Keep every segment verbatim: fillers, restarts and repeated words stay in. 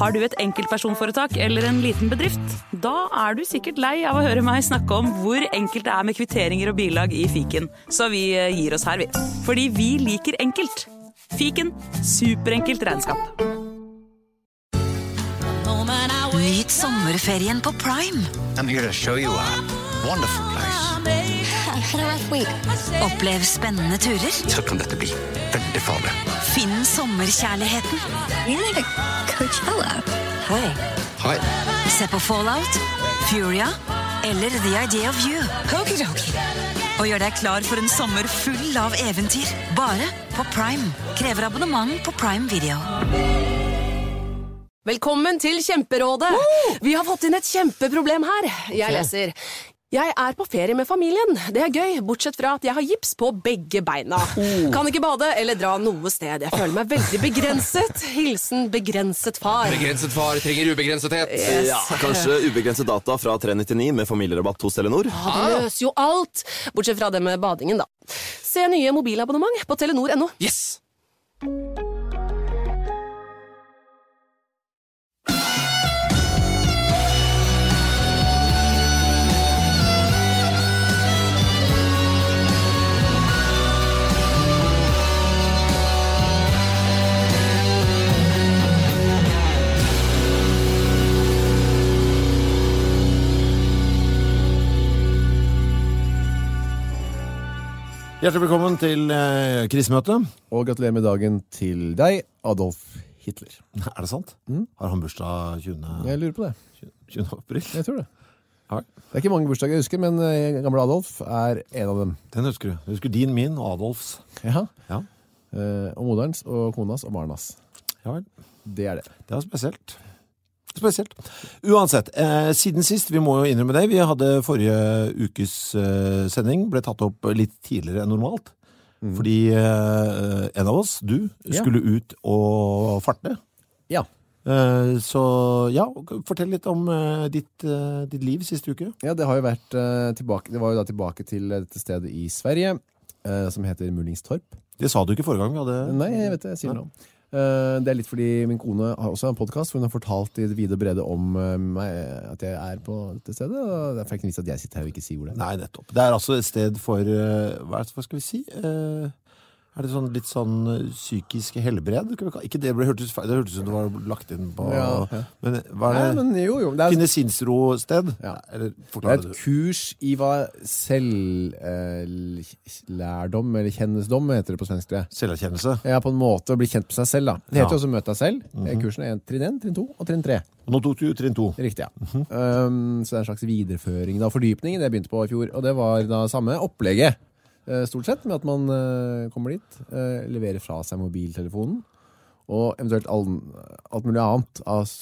Har du et enkeltpersonforetak eller en liten bedrift? Da er du sikkert lei av å høre meg snakke om hvor enkelt det er med kvitteringer og bilag i fiken. Så vi gir oss her, vi. Fordi vi liker enkelt. Fiken, superenkelt regnskap. Nyt sommerferien på Prime. I'm here to show you a wonderful place. Had a rough week. Opplev spennende turer. Så kan dette bli veldig farlig. Finn sommerkjærligheten. You're like a Coachella. Hei. Hei. Se på Fallout, Furia eller The Idea of You. Okidoki. Og gjør deg klar for en sommer full av eventyr. Bare på Prime. Krever abonnement på Prime Video. Velkommen til Kjemperådet. Vi har fått inn et kjempeproblem her. Jeg leser: Jeg er på ferie med familien. Det er gøy, bortsett fra at jeg har gips på begge beina. Kan ikke bade eller dra noe sted. Jeg føler meg veldig begrenset. Hilsen begrenset far. Begrenset far trenger ubegrensethet. Yes. Ja, kanskje ubegrenset data fra tre nittini med familierabatt hos Telenor. Ja, det løser jo alt. Bortsett fra det med badingen, da. Se nye mobilabonnement på telenor punktum no. Yes! Hjertelig velkommen til eh, krisemøte. Og gratulerer med dagen til deg, Adolf Hitler. Er det sant? Mm? Har han bursdag tjuende Jeg lurer på det. tjuende april? Jeg tror det. Ja. Det er ikke mange bursdager jeg husker, men eh, gamle Adolf er en av dem. Den husker du. Du husker din, min og Adolfs. Ja. Ja. Eh, og moderns, og konas, og barnas. Ja vel. Det er det. Det er spesielt. Spesielt. Uansett, eh, siden sist, vi må jo innrømme det, vi hadde forrige ukes eh, sending, ble tatt opp litt tidligere enn normalt. Mm. Fordi eh, en av oss, du, Ja. skulle ut og farte. Ja. Eh, så ja, fortell litt om eh, ditt, eh, ditt liv siste uke. Ja, det har jo vært eh, tilbake, det var jo da tilbake til dette stedet i Sverige, eh, som heter Mullingstorp. Det sa du ikke forrige gang vi hadde... Nei, jeg vet det, jeg sier noe. Uh, det er litt fordi min kone har også en podcast hvor hun har fortalt i det vide og brede om uh, meg, at jeg er på dette stedet, og det er faktisk at jeg sitter her og ikke sier hvor det er. Nei, nettopp. Det er altså et sted for, uh, hva, er det, hva skal vi si? Uh, er det sånn litt sånn uh, psykisk helbred? Ikke det ble hørtes feil, det hørtes som det var lagt inn på... Ja, ja. Men hva er det? Nei, men jo, jo. Det er, Finnesinnsro-sted? Ja. Eller, det er et du. kurs i hva selvlærdom, uh, eller kjennesdom heter det på svensk det. Selverkjennelse? Ja, på en måte å bli kjent med seg selv da. Det heter ja. også møte deg selv. Mm-hmm. Kursen er trinn én, trinn to og trinn tre. Og nå tok du trinn to. Riktig, ja. Mm-hmm. um, så det er en slags videreføring da, fordypning, det begynte på i fjor, og det var da samme opplegget. Stort sett med at man uh, kommer dit, uh, leverer fra seg mobiltelefonen, og eventuelt all, alt mulig annet,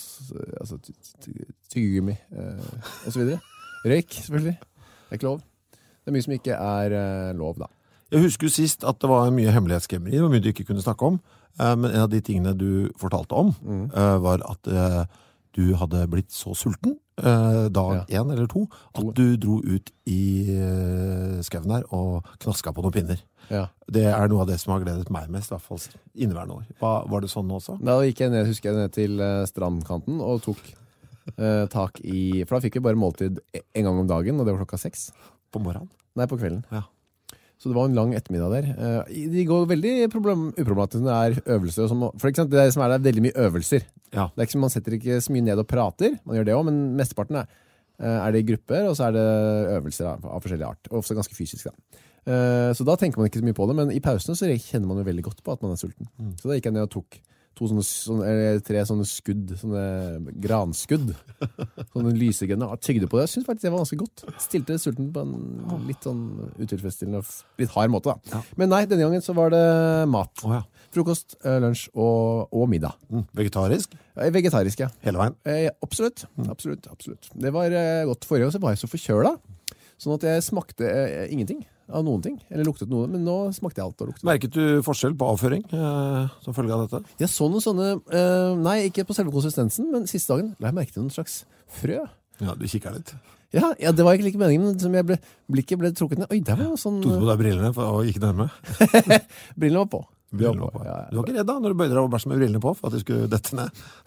altså tyggegummi uh, og så videre. Røyk, selvfølgelig. Det er ikke lov. Det er mye som ikke er uh, lov, da. Jeg husker jo sist at det var mye hemmelighetskremmeri, det var mye du ikke kunne snakke om, uh, men en av de tingene du fortalte om, mm. uh, var at uh, du hadde blitt så sulten, Uh, dag én ja. eller to, at du dro ut i uh, skauen her og knaska på noen pinner. Ja. Det er noe av det som har gledet meg mest, i hvert fall inneværende år. Hva, var det sånn også? Da gikk jeg ned, husker jeg, ned til uh, strandkanten og tok uh, tak i, for da fikk vi bare måltid en gang om dagen, og det var klokka seks. På morgenen? Nei, på kvelden. Ja. Så det var en lang ettermiddag der. Uh, de går veldig problem, uproblematisk når det er øvelser. Som, for eksempel, det som er, det er veldig mye øvelser. Ja. Det er ikke som man setter ikke så mye ned og prater, man gjør det også, men mesteparten er, er det i grupper, og så er det øvelser av, av forskjellig art, og også ganske fysisk da. Uh, så da tenker man ikke så mye på det, men i pausene så kjenner man jo veldig godt på at man er sulten. Mm. Så da gikk jeg ned og tok to sånne, sånne eller tre sånne skudd, sånne granskudd, sånne lysegrønne, og tygde på det. Jeg synes faktisk det var ganske godt. Stilte sulten på en litt sånn utilfredsstillende, litt hard måte da. Ja. Men nei, denne gangen så var det mat. Oh, ja. Frokost, lunsj og, og middag. Mm. Vegetarisk? Ja, vegetarisk, ja. Hele veien? Eh, absolutt, mm. absolutt, absolutt. Det var eh, godt. Forrige år så var jeg så forkjøla, sånn at jeg smakte eh, ingenting av noen ting, eller luktet noe, men nå smakte jeg alt og luktet. Merket du forskjell på avføring eh, som følge av dette? Ja, sånne sånne, eh, nei, ikke på selve konsistensen, men siste dagen la jeg merke til noen slags frø. Ja, du kikker litt. Ja, ja, det var egentlig ikke meningen, men som jeg ble, blikket ble trukket ned. Oi, der var sånn... Tog du på deg brillene og gikk nærme? Brillene var på. Brillene var på. Ja, ja. Du var ikke redd da, når du bøyde deg over bæsjen med brillene på, for at du skulle dette ned?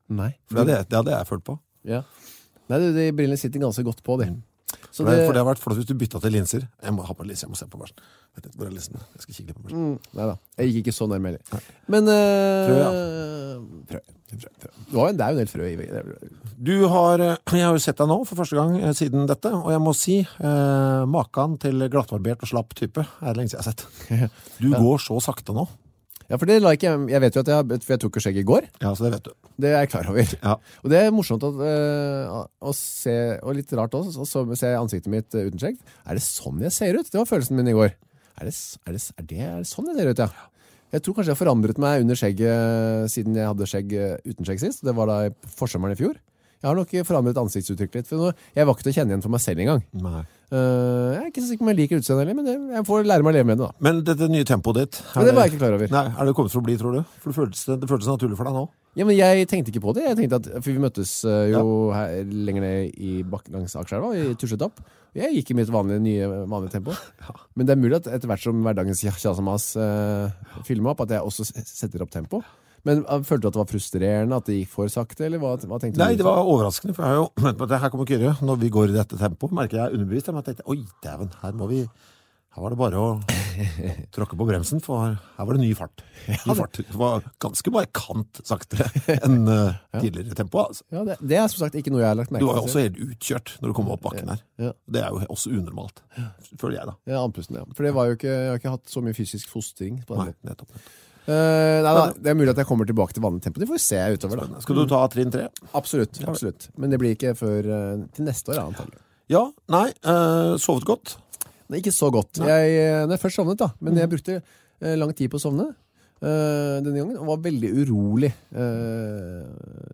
Nei. For det, det hadde jeg følt på. Ja. Nei, de, de brillene sitter ganske godt på, de. Så for, det, det, for det har vært flott hvis du bytta til linser. Jeg må ha på linser, jeg må se på børsen. Vet ikke hvor er linsene. Jeg skal kikke litt på børsen. Mm, nei da, jeg gikk ikke så nærme heller. Men uh, Frø, ja. Frø, frø, frø. Det er jo en del frø i veggen. Du har, jeg har jo sett deg nå for første gang siden dette, og jeg må si, eh, maken til glattbarbert og slapp type er det lenge siden jeg har sett. Du ja. går så sakte nå. Ja, for det like jeg. Jeg vet jo at jeg, for jeg tok jo skjegg i går. Ja, så det vet du. Det er jeg klar over. Ja. Og det er morsomt at, uh, å se, og litt rart også, å se ansiktet mitt uten skjegg. Er det sånn jeg ser ut? Det var følelsen min i går. Er det, er det, er det, er det sånn jeg ser ut, ja? Jeg tror kanskje jeg har forandret meg under skjegget siden jeg hadde skjegg uten skjegg sist. Det var da i forsommeren i fjor. Jeg har nok forandret ansiktsuttrykk litt, for nå, jeg var ikke til å kjenne igjen for meg selv engang. Nei. Uh, jeg er ikke så sikker om jeg liker utseendet, men det, jeg får lære meg å leve med det da. Men dette nye tempoet ditt... Men det var jeg ikke klar over. Nei, er det kommet for å bli, tror du? For det føltes, det føltes naturlig for deg nå? Ja, men jeg tenkte ikke på det. Jeg tenkte at, for vi møttes uh, jo ja. her, lenger ned i bak, langs Akerselva, i Tusletopp. Jeg gikk i mitt vanlige, nye, vanlige tempo. Ja. Men det er mulig at etter hvert som hverdagens kjasamas uh, filmer opp, at jeg også setter opp tempo. Men følte du at det var frustrerende, at det gikk for sakte, eller hva, hva tenkte du? Nei, det var overraskende, for jeg har jo ment på at det her kommer Kyrre. Når vi går i dette tempoet, merker jeg underbevist, men jeg tenkte, oi, dæven, her må vi, her var det bare å tråkke på bremsen, for her var det ny fart. Ny fart. Det var ganske bare kant saktere enn uh, tidligere tempo, altså. Ja, det, det er som sagt ikke noe jeg har lagt merke til. Du var jo også helt utkjørt når du kom opp bakken her. Ja. Det er jo også unormalt, føler jeg da. Ja, andpusten, ja. For det var jo ikke, jeg har ikke hatt så mye fysisk fostring på den. Nei, nettopp, nettopp. Uh, nei da, det er mulig at jeg kommer tilbake til vanlig tempo. Det får vi se utover da. Skal du ta trinn tre? Absolutt, absolutt. Men det blir ikke før uh, til neste år, antagelig. Ja, nei, uh, sovet godt? Nei, ikke så godt. Jeg, når jeg først sovnet da, men jeg brukte uh, lang tid på å sovne uh, denne gangen, og var veldig urolig. Uh,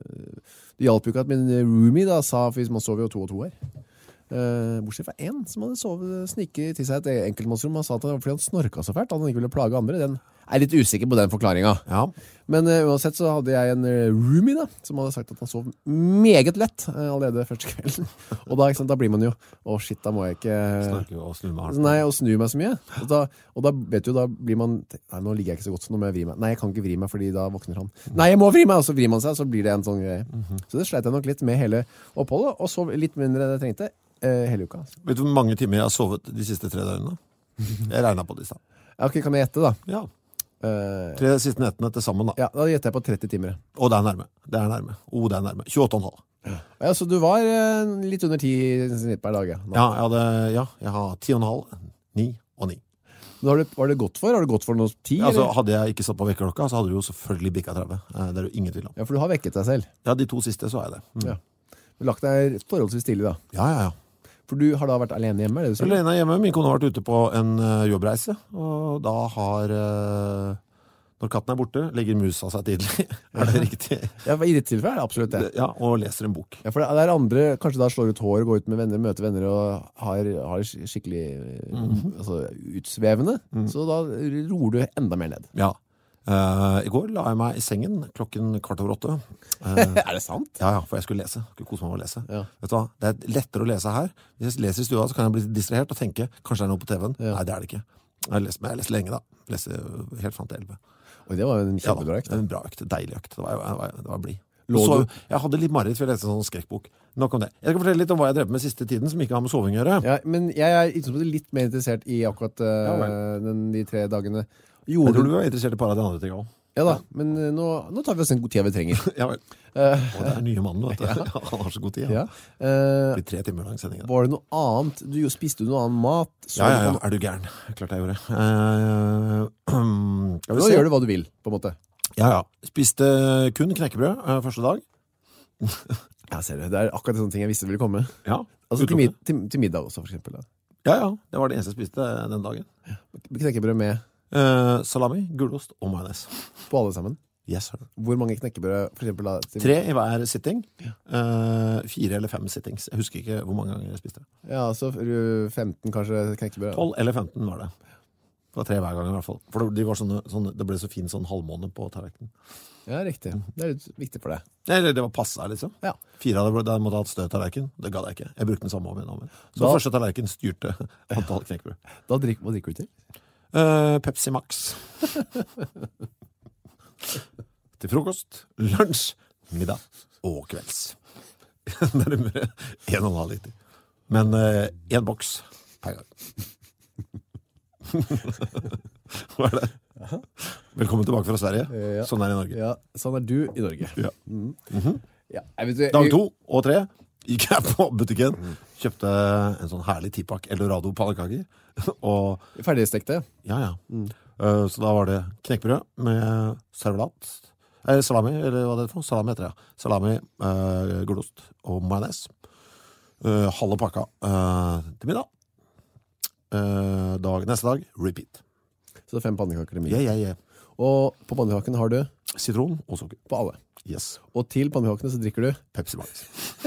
det hjalp jo ikke at min roomie da sa, for man sover jo to og to her. Uh, bortsett fra en som hadde sovet snikke til seg et enkeltmannsrom. Han sa at det var fordi han snorka så fælt, at han ikke ville plage andre. Den er litt usikker på den forklaringen. Ja. Men uh, uansett så hadde jeg en uh, roomie da, som hadde sagt at han sov meget lett uh, allerede første kvelden. Og da, sant, da blir man jo, å oh, shit, da må jeg ikke snakke og snu meg hardt. Nei, og snu meg så mye. Og da, og da vet du, da blir man, nei, nå ligger jeg ikke så godt, så nå må jeg vri meg. Nei, jeg kan ikke vri meg, fordi da våkner han. Mm. Nei, jeg må vri meg, og så vrir man seg, så blir det en sånn greie. Mm-hmm. Så det sleit jeg nok litt med hele oppholdet, og så litt mindre enn jeg trengte. Hele uka. Altså. Vet du hvor mange timer jeg har sovet de siste tre døgnene? Jeg regnet på det i sted. Ja, ok, kan jeg gjette da? Ja. Uh, tre siste nettene til sammen da. Ja, da gjetter jeg på tretti timer. Å, det er nærme. Det er nærme. Å, det er nærme. tjueåtte komma fem. Ja, så du var uh, litt under ti snitt per dag, ja? Ja, jeg hadde, ja, jeg har ti komma fem, ni og ni. Var det, var det godt for? Har du gått for noe ti? Ja, altså, hadde jeg ikke satt på vekkerklokka, så hadde du jo selvfølgelig bikka tretti. Det er jo ingen tvil om. Ja, for du har vekket deg selv? Ja, de to siste så er jeg det. Mm. Ja. Du har lagt deg forholdsvis stille da? Ja, ja, ja. For du har da vært alene hjemme? Er det du sier? Alene hjemme. Min kone har vært ute på en uh, jobbreise, og da har uh, når katten er borte, legger musa seg tidlig. Er det riktig? Ja, i ditt tilfelle er det absolutt det. Ja, og leser en bok. Ja, for det er andre, kanskje da slår ut hår, går ut med venner, møter venner og har, har skikkelig mm-hmm. altså, utsvevende, mm. så da roer du enda mer ned. Ja. Uh, I går la jeg meg i sengen klokken kvart over åtte. Uh, er det sant? Ja, ja, for jeg skulle lese. Jeg skulle kose meg med å lese. Ja. Vet du hva? Det er lettere å lese her. Hvis jeg leser i stua, så kan jeg bli distrahert og tenke, kanskje det er noe på T V-en. Ja. Nei, det er det ikke. Jeg har lest, men jeg har lest lenge da. Jeg leste helt frem til elleve. Og det var en kjempebra økt. Ja, en bra økt, deilig økt. Det var, det var, det var blid. Så, jeg hadde litt mareritt for jeg leste en sånn skrekkbok. Nok om det. Jeg skal fortelle litt om hva jeg drev med siste tiden, som ikke har med soving å gjøre. Ja, men jeg er litt mer interessert i akkurat uh, ja, den, de tre dagene. Gjorde... Jeg tror du var interessert i par av de andre ting også. Ja da, men nå, nå tar vi oss en god tid vi trenger. Ja vel. Uh, og det er nye mannen, vet du. Ja. Han har så god tid. Ja. Ja. Uh, det blir tre timer lang sending. Var det noe annet? Du spiste du noe annen mat? Så ja, ja, ja. Er du gæren? Klart jeg gjorde. Uh, um, nå gjør du hva du vil, på en måte. Ja, ja. Spiste kun knekkebrød uh, første dag. Ja, ser du. Det er akkurat sånne ting jeg visste ville komme. Ja. Altså til, mid til, til middag også, for eksempel. Da. Ja, ja. Det var det eneste jeg spiste den dagen. Knekkebrød med? Uh, salami, gulost og majones. På alle sammen? Yes, sir. Hvor mange knekkebrød, for eksempel? Da, til... Tre i hver sitting. Uh, fire eller fem sittings. Jeg husker ikke hvor mange ganger jeg spiste. Ja, så femten kanskje knekkebrød? tolv eller femten var det. Det var tre hver gang i hvert fall. For det, de var sånne, sånne, det ble så fin sånn halvmåne på tallerkenen. Ja, riktig. Det er litt viktig for deg. Nei, det var passet liksom. Ja. Fire av det, der måtte ha hatt støt tallerken. Det ga jeg ikke. Jeg brukte den samme om igjen. Så da... første tallerken styrte antall knekkebrød. Da drikker, hva drikker du til? Uh, Pepsi Max. Til frokost, lunsj, middag og kvelds. Nærmere en og en halv liter. Men eh, en boks per gang. Hva er det? Velkommen tilbake fra Sverige. Ja. Sånn er det i Norge. Ja, sånn er du i Norge. Ja. Mm. Mm-hmm. Ja, jeg vet, jeg, Dag to og tre gikk jeg på butikken, kjøpte en sånn herlig tipakk Eldorado pannekaker. Og, ferdigstekte. Ja, ja. Mm. Uh, så da var det knekkbrød med servelat, eller salami, eller hva det er for? Salami heter det, ja. Salami, uh, gulost og majones. Uh, halve pakka uh, til middag. Uh, dag, neste dag, repeat. Så det er fem pannekaker i middag. Yeah, yeah, yeah. Og på pannekakene har du? Sitron og sukker. På alle. Yes. Og til pannekakene så drikker du? Pepsi Max.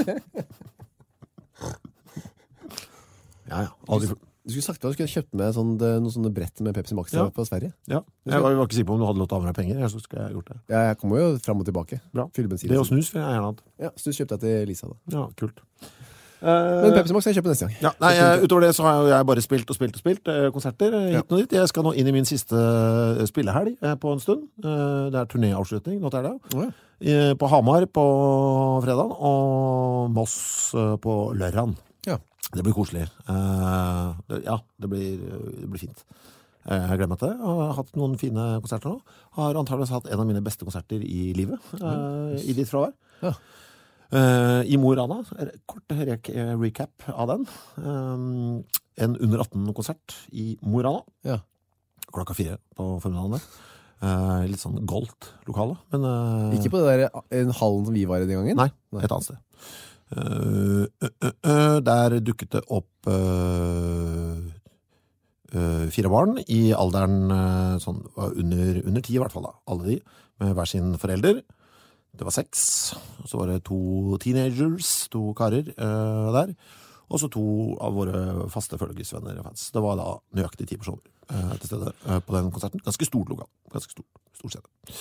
Ja, ja. Aldri... Du skulle sagt at du skulle kjøpt med sånn, noen sånne brett med Pepsi Max ja. På Sverige. Ja, jeg var, jeg var ikke sikker på om du hadde lått av meg penger. Jeg så skulle jeg gjort det. Ja, jeg kommer jo frem og tilbake. Bra. Det og snus vil jeg gjerne hatt. Ja, snus kjøpte jeg til Lisa da. Ja, kult. Men Pepsi Max skal jeg kjøpe neste gang. Ja, nei, utover det så har jeg bare spilt og spilt og spilt konserter hit og dit. Jeg skal nå inn i min siste spillehelg på en stund. Det er turnéavslutning, nå er det. Ja. På Hamar på fredag og Moss på lørdagen. Ja. Det blir koselig. Ja, det blir, det blir fint. Jeg har glemt det. Jeg har hatt noen fine konserter nå. Har antageligvis hatt en av mine beste konserter i livet. I ditt fravær. Ja. Uh, I Mo i Rana, kort re recap av den. Um, en under atten-konsert i Mo i Rana. Ja. Klokka fire på formiddagen der. Uh, litt sånn goldt-lokale. Men, uh, ikke på det der en hallen som vi var i den gangen? Nei, et annet sted. Uh, uh, uh, uh, der dukket det opp uh, uh, fire barn i alderen uh, sånn, under, under ti i hvert fall da. Alle de, med hver sin forelder. Det var seks, og så var det to teenagers, to karer uh, der, og så to av våre faste følgesvenner og fans. Det var da nøyaktig ti personer uh, til stede uh, på den konserten. Ganske stort lokal, ganske stort, stort sted.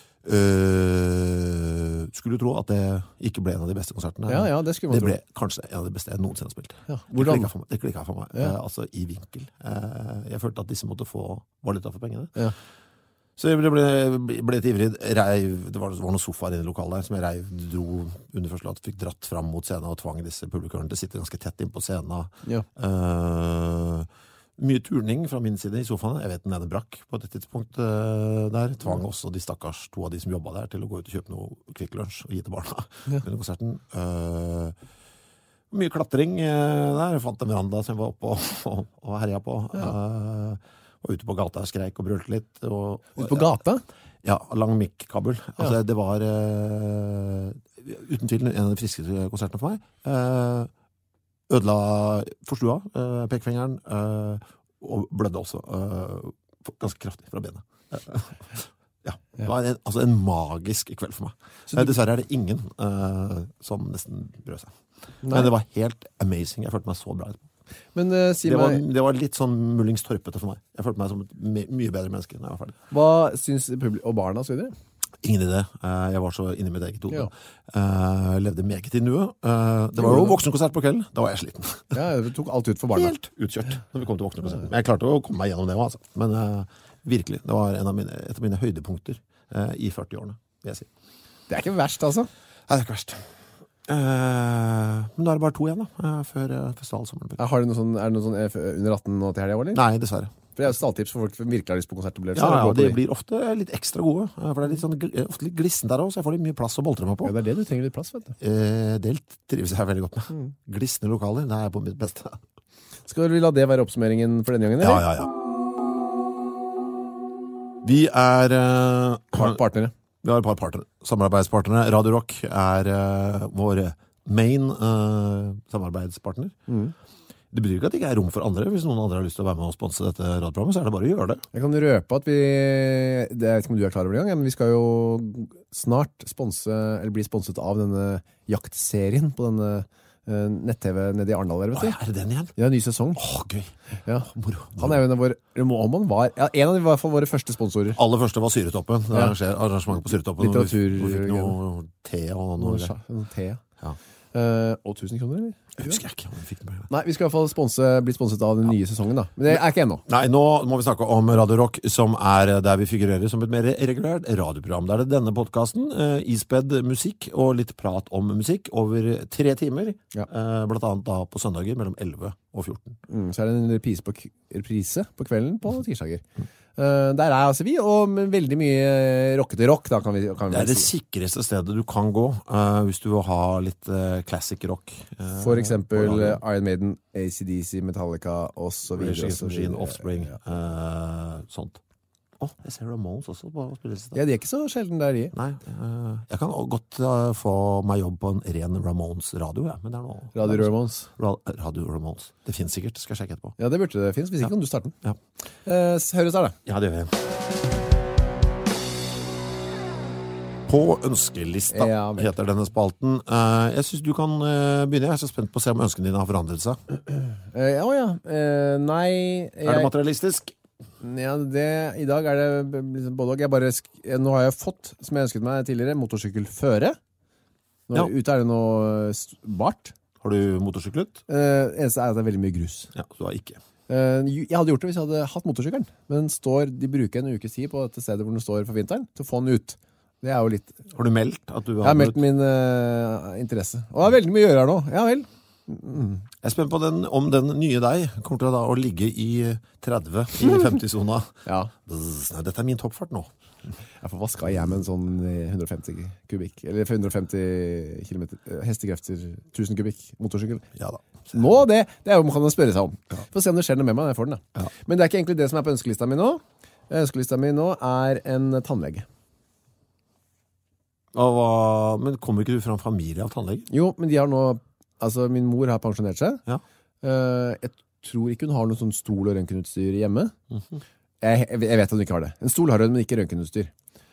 Uh, skulle du tro at det ikke ble en av de beste konsertene? Ja, ja, det skulle man det tro. ble kanskje en av de beste jeg noensinne har spilt. Ja. Det klikket for meg, det klikket for meg. Ja. Uh, altså i vinkel. Uh, jeg følte at disse måtte få valuta for pengene. Ja. Så jeg ble, ble, ble et ivrig reiv, det var, det var noen sofaer inne i lokalet der som jeg reiv, dro under første låt, fikk dratt fram mot scenen og tvang disse publikummerne til å sitte ganske tett inn på scenen. Ja. Uh, mye turning fra min side i sofaen. Jeg vet den ene brakk på et tidspunkt uh, der. Tvang også de stakkars to av de som jobbet der til å gå ut og kjøpe noe Kvikk Lunsj og gi til barna ja. under konserten. Uh, mye klatring uh, der. Jeg fant en veranda som jeg var oppe og, og, og herja på. Ja. Uh, og ute på gata skreik og brølte litt. Og, ute på gata? Ja, lang mikk-kabel. Altså, ja. Det var uh, uten tvil en av de friskeste konsertene for meg. Uh, ødela forstua, uh, pekfingeren, uh, og blødde også uh, ganske kraftig fra benet. Uh, ja, det var en, altså en magisk kveld for meg. Du... Uh, dessverre er det ingen uh, som nesten brød seg. Nei. Men det var helt amazing. Jeg følte meg så bra etterpå. Men, uh, si det, var, meg... det var litt sånn mullingstorpete for meg. Jeg følte meg som et my mye bedre menneske når jeg var ferdig. Hva syns publikum og barna så videre? Ingen idé. Uh, jeg var så inne i mitt eget hode. Ja. Uh, levde meget i nuet. Uh, det var jo voksenkonsert på kvelden. Da var jeg sliten. Ja, det tok alt ut for barna. Helt utkjørt når vi kom til voksenkonsert. Men jeg klarte å komme meg gjennom det også, altså. Men uh, virkelig, det var en av mine, et av mine høydepunkter uh, i førti-årene, vil jeg si. Det er ikke verst, altså? Nei, det er ikke verst. Uh, men da er det bare to igjen da uh, før uh, festivalsommeren. Ja, har du noe sånn, er det noe sånn under atten nå til helgen, eller? Nei, dessverre. For det er jo stalltips for folk som virkelig har lyst på konsertopplevelser. Ja, ja, det blir ofte litt ekstra gode. For det er litt, sånn, ofte litt glissent der også, så jeg får litt mye plass å boltre meg på. Ja, det er det du trenger litt plass, vet du. Uh, det trives jeg veldig godt med. Mm. Glissende lokaler, det er jeg på mitt beste. Skal vi la det være oppsummeringen for denne gangen, eller? Ja, ja, ja. Vi er uh, partnere. Vi har et par partnere, samarbeidspartnere. Radio Rock er uh, vår main uh, samarbeidspartner. Mm. Det betyr ikke at det ikke er rom for andre. Hvis noen andre har lyst til å være med og sponse dette radioprogrammet, så er det bare å gjøre det. Jeg kan røpe at vi, det er ikke om du er klar over det gang, men vi skal jo snart sponse, eller bli sponset av denne jaktserien på denne uh, nett-tv nede i Arendal. Hva er det den igjen? Ja, ny sesong. Åh, gøy. Ja. Moro. Han er jo en av våre, han var, ja, en av de, i hvert fall våre første sponsorer. Aller første var Syretoppen. Det ja. skjer arrangement på Syretoppen. Litteratur. Vi fikk noe te og noe. Noe te. Ja. Uh, og tusen kroner, eller? Jeg husker ikke om vi fikk det med. Nei, vi skal i hvert fall sponse, bli sponset av den nye sesongen da. Men det er ikke ennå. Nei, nå må vi snakke om Radio Rock, som er der vi figurerer som et mer regulært radioprogram. Der er det denne podcasten, uh, ispedd musikk og litt prat om musikk over tre timer. Ja. Uh, blant annet da på søndager mellom elleve og fjorten. Mm, så er det en reprise på, reprise på kvelden på tirsdager. Mm. Uh, der er altså vi, og med veldig mye rockete rock da, kan vi, kan vi det er det si. sikreste stedet du kan gå uh, hvis du vil ha litt uh, classic rock uh, for eksempel uh, Iron Maiden, A C D C, Metallica og så videre, Rage Machine, Offspring ja. uh, sånt. Åh, oh, jeg ser Ramones også på spillelisten. Ja, de er ikke så sjelden der de. Nei, uh, jeg kan godt uh, få meg jobb på en ren Ramones radio, ja, men det er noe... Radio Ramones. Ra Radio Ramones. Det finnes sikkert, skal jeg sjekke etterpå. Ja, det burde det finnes, hvis ikke ja. Kan du starte den. Ja. Uh, høres der da. Ja, det gjør vi. På ønskelista ja, heter denne spalten. Uh, jeg synes du kan uh, begynne. Jeg er så spent på å se om ønskene dine har forandret seg. Uh, ja, ja. Uh, nei... Jeg... Er det materialistisk? Ja, det, i dag er det liksom både og. Jeg bare, nå har jeg fått, som jeg ønsket meg tidligere, motorsykkelføre. Nå, ja. Ute er det noe bart. Har du motorsyklet? Uh, eneste er at det er veldig mye grus. Ja, du har ikke. Uh, jeg hadde gjort det hvis jeg hadde hatt motorsykkelen. Men står, de bruker en ukes tid på dette stedet hvor den står for vinteren, til å få den ut. Det er jo litt... Har du meldt at du har... Jeg har meldt min uh, interesse. Og det er veldig mye å gjøre her nå. Ja vel. Mm. Jeg er spent på den, om den nye deg kommer til da å ligge i tretti i femti-zona. Ja. Nei, dette er min toppfart nå. Ja, for hva skal jeg med en sånn hundre og femti kubikk? Eller hundre og femti kilometer hestekrefter, tusen kubikk motorsykkel? Ja da. Nå, det, det er jo man kan spørre seg om. Ja. Få se om det skjer noe med meg når jeg får den. Da. Ja. Men det er ikke egentlig det som er på ønskelista mi nå. Ønskelista mi nå er en tannlege. Hva, men kommer ikke du fra en familie av tannleger? Jo, men de har nå... Altså, min mor har pensjonert seg. Ja. Uh, jeg tror ikke hun har noe sånn stol- og røntgenutstyr hjemme. Mm-hmm. jeg, jeg vet at hun ikke har det. En stol har hun, men ikke røntgenutstyr.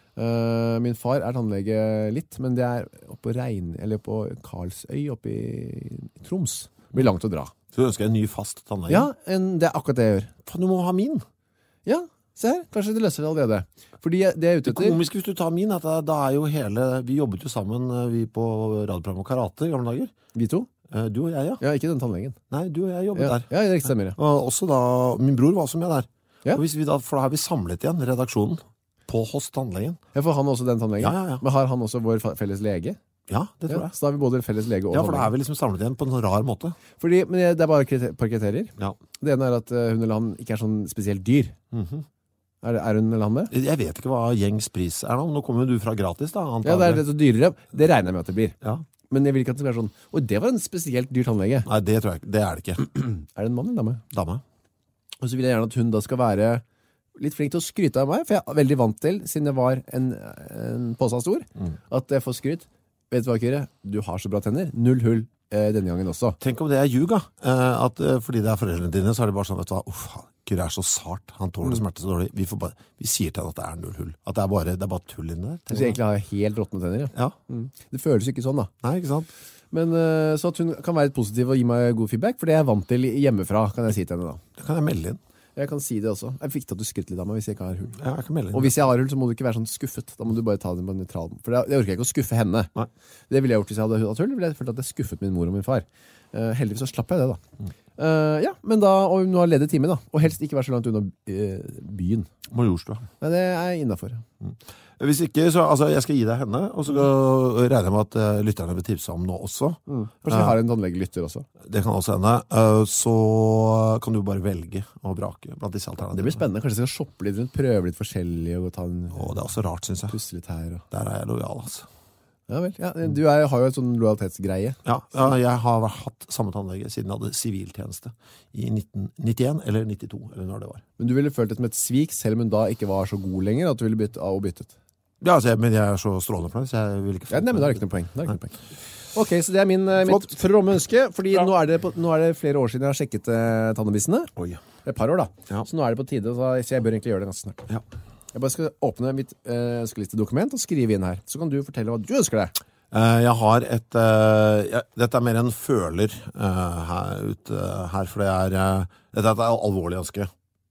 Uh, min far er tannlege litt, men det er oppe på Rein, eller på Karlsøy, oppe i Troms. Det blir langt å dra. Så du ønsker en ny fast tannlege? Ja, en, det er akkurat det jeg gjør. Faen, du må ha min. Ja, se her. Kanskje det løser det allerede. Fordi det er ute etter... Det komiske hvis du tar min, at da, da er jo hele... Vi jobbet jo sammen, vi på radioprogrammet Karate i gamle dager. Vi to? Du og jeg, ja. Ja, ikke den tannlegen. Nei, du og jeg jobbet ja. der. Ja, det stemmer, ja. Og også da, min bror var som jeg der. Ja. Og hvis vi da, for da har vi samlet igjen redaksjonen på hos tannlegen. Ja, for han også den tannlegen? Ja, ja, ja. Men har han også vår felles lege? Ja, det tror jeg. Ja, så da har vi både felles lege og ja, for da er vi liksom samlet igjen på en sånn rar måte. Fordi, men det er bare et par kriterier. Ja. Det ene er at hun eller han ikke er sånn spesielt dyr. Mhm. Er, er hun eller han det? Jeg vet ikke hva gjengs pris er nå. Nå kommer jo du fra gratis da. Ja, det er litt så dyrere. Det regner jeg med at det blir. Ja. Men jeg vil ikke at det blir sånn, og det var en spesielt dyr tannlege. Nei, det tror jeg ikke. Det er det ikke. Er det en mann eller dame? Dame. Og så vil jeg gjerne at hun da skal være litt flink til å skryte av meg, for jeg er veldig vant til, siden jeg var en, en påstand stor, mm. at jeg får skryt. Vet du hva, Kyrre? Du har så bra tenner. Null hull eh, denne gangen også. Tenk om det er ljug, da. Eh, at, eh, fordi det er foreldrene dine, så er det bare sånn, vet du hva, uff, Kyrre er så sart. Han tåler mm. smerte så dårlig. Vi, får bare, vi sier til han at det er null hull. At det er bare, det er bare tull inni der. Så jeg egentlig har helt råttende tenner, ja. Ja. Mm. Det føles ikke sånn, da. Nei, ikke sant? Men uh, så at hun kan være litt positiv og gi meg god feedback, for det er jeg vant til hjemmefra, kan jeg si til henne da. Det kan jeg melde inn. Jeg kan si det også. Det er viktig at du skryter litt av meg hvis jeg ikke har hull. Ja, jeg kan melde inn. Og hvis jeg har hull, så må du ikke være sånn skuffet. Da må du bare ta det på en nøytral. For det, det orker jeg ikke å skuffe henne. Nei. Det ville jeg gjort hvis jeg hadde hatt hull. Det ville jeg følt at jeg skuffet min mor og min far. Uh, heldigvis så slapp jeg det da. Mm. Uh, ja, men da, og nå har ledet time da. Og helst ikke være så langt unna uh, byen. Majorstua. Nei, det er innenfor. Mm. Hvis ikke, så altså, jeg skal gi deg henne, og så regner jeg med at uh, lytterne vil tipse om nå også. Mm. Kanskje vi uh, har en tannlegelytter også. Det kan også hende. Uh, så kan du bare velge og brake blant disse alternativene. Det blir spennende. Kanskje jeg skal shoppe litt rundt, prøve litt forskjellig og ta en... Åh, det er også rart, synes jeg. Pusse litt her. Og... Der er jeg lojal, altså. Ja vel. Ja, du er, har jo et sånn lojalitetsgreie. Ja, ja, jeg har hatt samme tannlege siden jeg hadde siviltjeneste i nitten nittien eller nittito, eller når det var. Men du ville følt det som et svik, selv om hun da ikke var så god lenger, at du ville bytte av og byttet? Ja, altså, men jeg er så strålende for det, så jeg vil ikke... Ja, nei, men det er ikke noe poeng. Det er ikke noe poeng. Ok, så det er min, mitt fromme ønske, fordi ja. nå, er det på, nå er det flere år siden jeg har sjekket uh, tannebissene. Oi, ja. Et par år da. Ja. Så nå er det på tide, så jeg bør egentlig gjøre det ganske snart. Ja. Jeg bare skal åpne mitt uh, ønskelistedokument og skrive inn her. Så kan du fortelle hva du ønsker deg. Uh, jeg har et... Uh, jeg, dette er mer en føler uh, her, ut, uh, her, for det er... Uh, dette er et alvorlig ønske.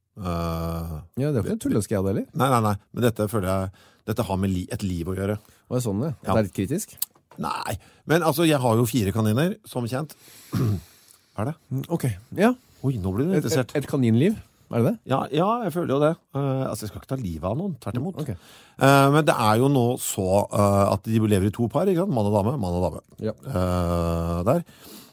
Uh, ja, det er ikke en tullønske jeg hadde, eller? Nei, nei, nei. Men dette føler jeg... Dette har med li, et liv å gjøre. Og det er sånn det? Ja. Det er litt kritisk? Nei, men altså, jeg har jo fire kaniner, som kjent. Er det? Ok, ja. Oi, nå blir du Et, interessert. et, et kaninliv, er det det? Ja, ja, jeg føler jo det. Uh, altså, jeg skal ikke ta livet av noen, tvert imot. Ok. Uh, men det er jo nå så uh, at de lever i to par, ikke sant? Mann og dame, mann og dame. Ja. Uh, der.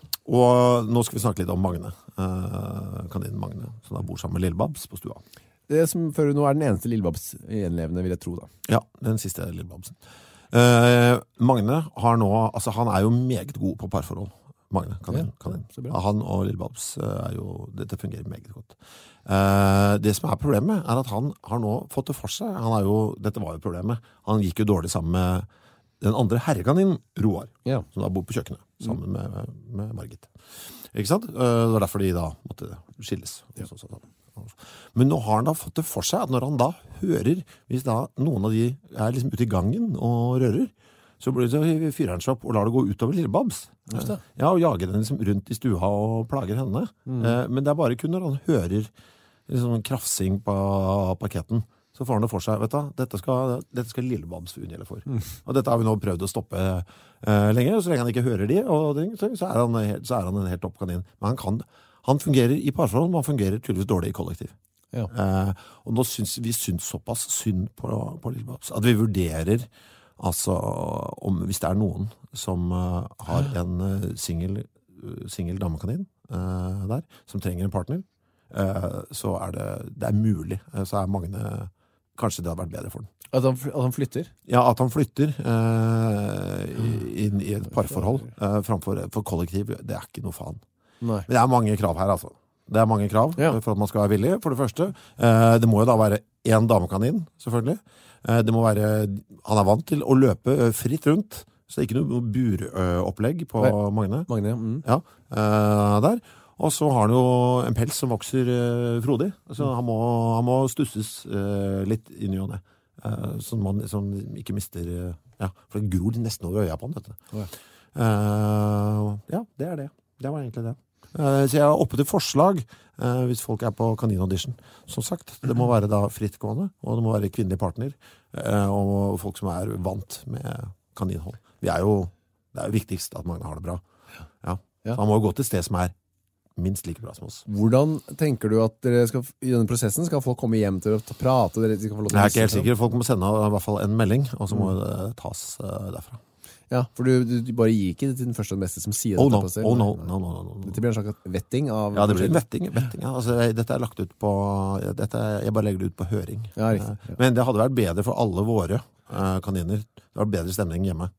Og nå skal vi snakke litt om Magne. Uh, kaninen Magne, som da bor sammen med Lillebabs på stua. Det som for nå er den eneste Lillebabs gjenlevende, vil jeg tro da. Ja, den siste Lillebabsen. Uh, Magne har nå, altså han er jo meget god på parforhold. Magne, kanin, Ja, kanin. så bra. Han og Lillebabs er jo, dette fungerer meget godt. Uh, det som er problemet er at han har nå fått det for seg. Han er jo, dette var jo problemet. Han gikk jo dårlig sammen med den andre herrekaninen, Roar, Ja. som da bor på kjøkkenet, sammen med, med Margit. Ikke sant? Uh, det var derfor de da måtte skilles. Og så, så, så. Men nå har han da fått det for seg at når han da hører, hvis da noen av de er liksom ute i gangen og rører, så blir det så fyrer han seg opp og lar det gå utover Lillebabs. Just det. Ja, og jager den liksom rundt i stua og plager henne. Mm. Eh, men det er bare kun når han hører liksom krafsing på parketten, så får han det for seg, vet du, dette skal, dette skal Lillebabs unngjelde for. Mm. Og dette har vi nå prøvd å stoppe eh, lenge, og så lenge han ikke hører de, og det, så, så, er han, helt- så er han en helt topp kanin. Men han kan, han fungerer i parforhold, men han fungerer tydeligvis dårlig i kollektiv. Ja. Eh, og nå syns vi syns såpass synd på, på Lillebabs, at vi vurderer altså, om, hvis det er noen som uh, har en uh, singel, uh, singel damekanin uh, der, som trenger en partner, uh, så er det, det er mulig. Uh, så er Magne, kanskje det hadde vært bedre for den. At han, fl- at han flytter? Ja, at han flytter uh, inn i et parforhold uh, framfor for kollektiv, det er ikke noe faen. Nei. Men det er mange krav her, altså. Det er mange krav Ja. for at man skal være villig, for det første. Uh, det må jo da være en damekanin, selvfølgelig. Det må være, han er vant til å løpe fritt rundt, så det er ikke noe buropplegg på Nei. Magne. Magne, ja. Mm. Ja, eh, der. Og så har han jo en pels som vokser eh, frodig, så han må, han må stusses eh, litt i ny og ne. Eh, så man som ikke mister, eh, ja, for det gror nesten over øya på han, dette. Ja. Eh, ja, det er det. Det var egentlig det. Eh, så jeg er oppe til forslag, eh, hvis folk er på kaninaudition. Som sagt, det må være da frittgående, og det må være kvinnelig partner, eh, og folk som er vant med kaninhold. Vi er jo, det er jo viktigst at Magne har det bra. Ja. Ja. Så han må jo gå til sted som er minst like bra som oss. Hvordan tenker du at dere skal, i denne prosessen skal folk komme hjem til å ta- prate? Dere skal få lov til Jeg å er ikke helt vise seg? sikker. Folk må sende i hvert fall en melding, og så må det tas eh, derfra. Ja, for du, du, du bare gir ikke det til den første og den beste som sier Oh dette no, på selv. oh no, Nei. no, no, no, no. Dette blir en slags vetting av... Ja, det blir en vetting, vetting ja. Altså, jeg- dette er lagt ut på, dette, er- jeg bare legger det ut på høring. Ja, riktig, ja. Eh, Men det hadde vært bedre for alle våre eh, kaniner. Det var bedre stemning hjemme.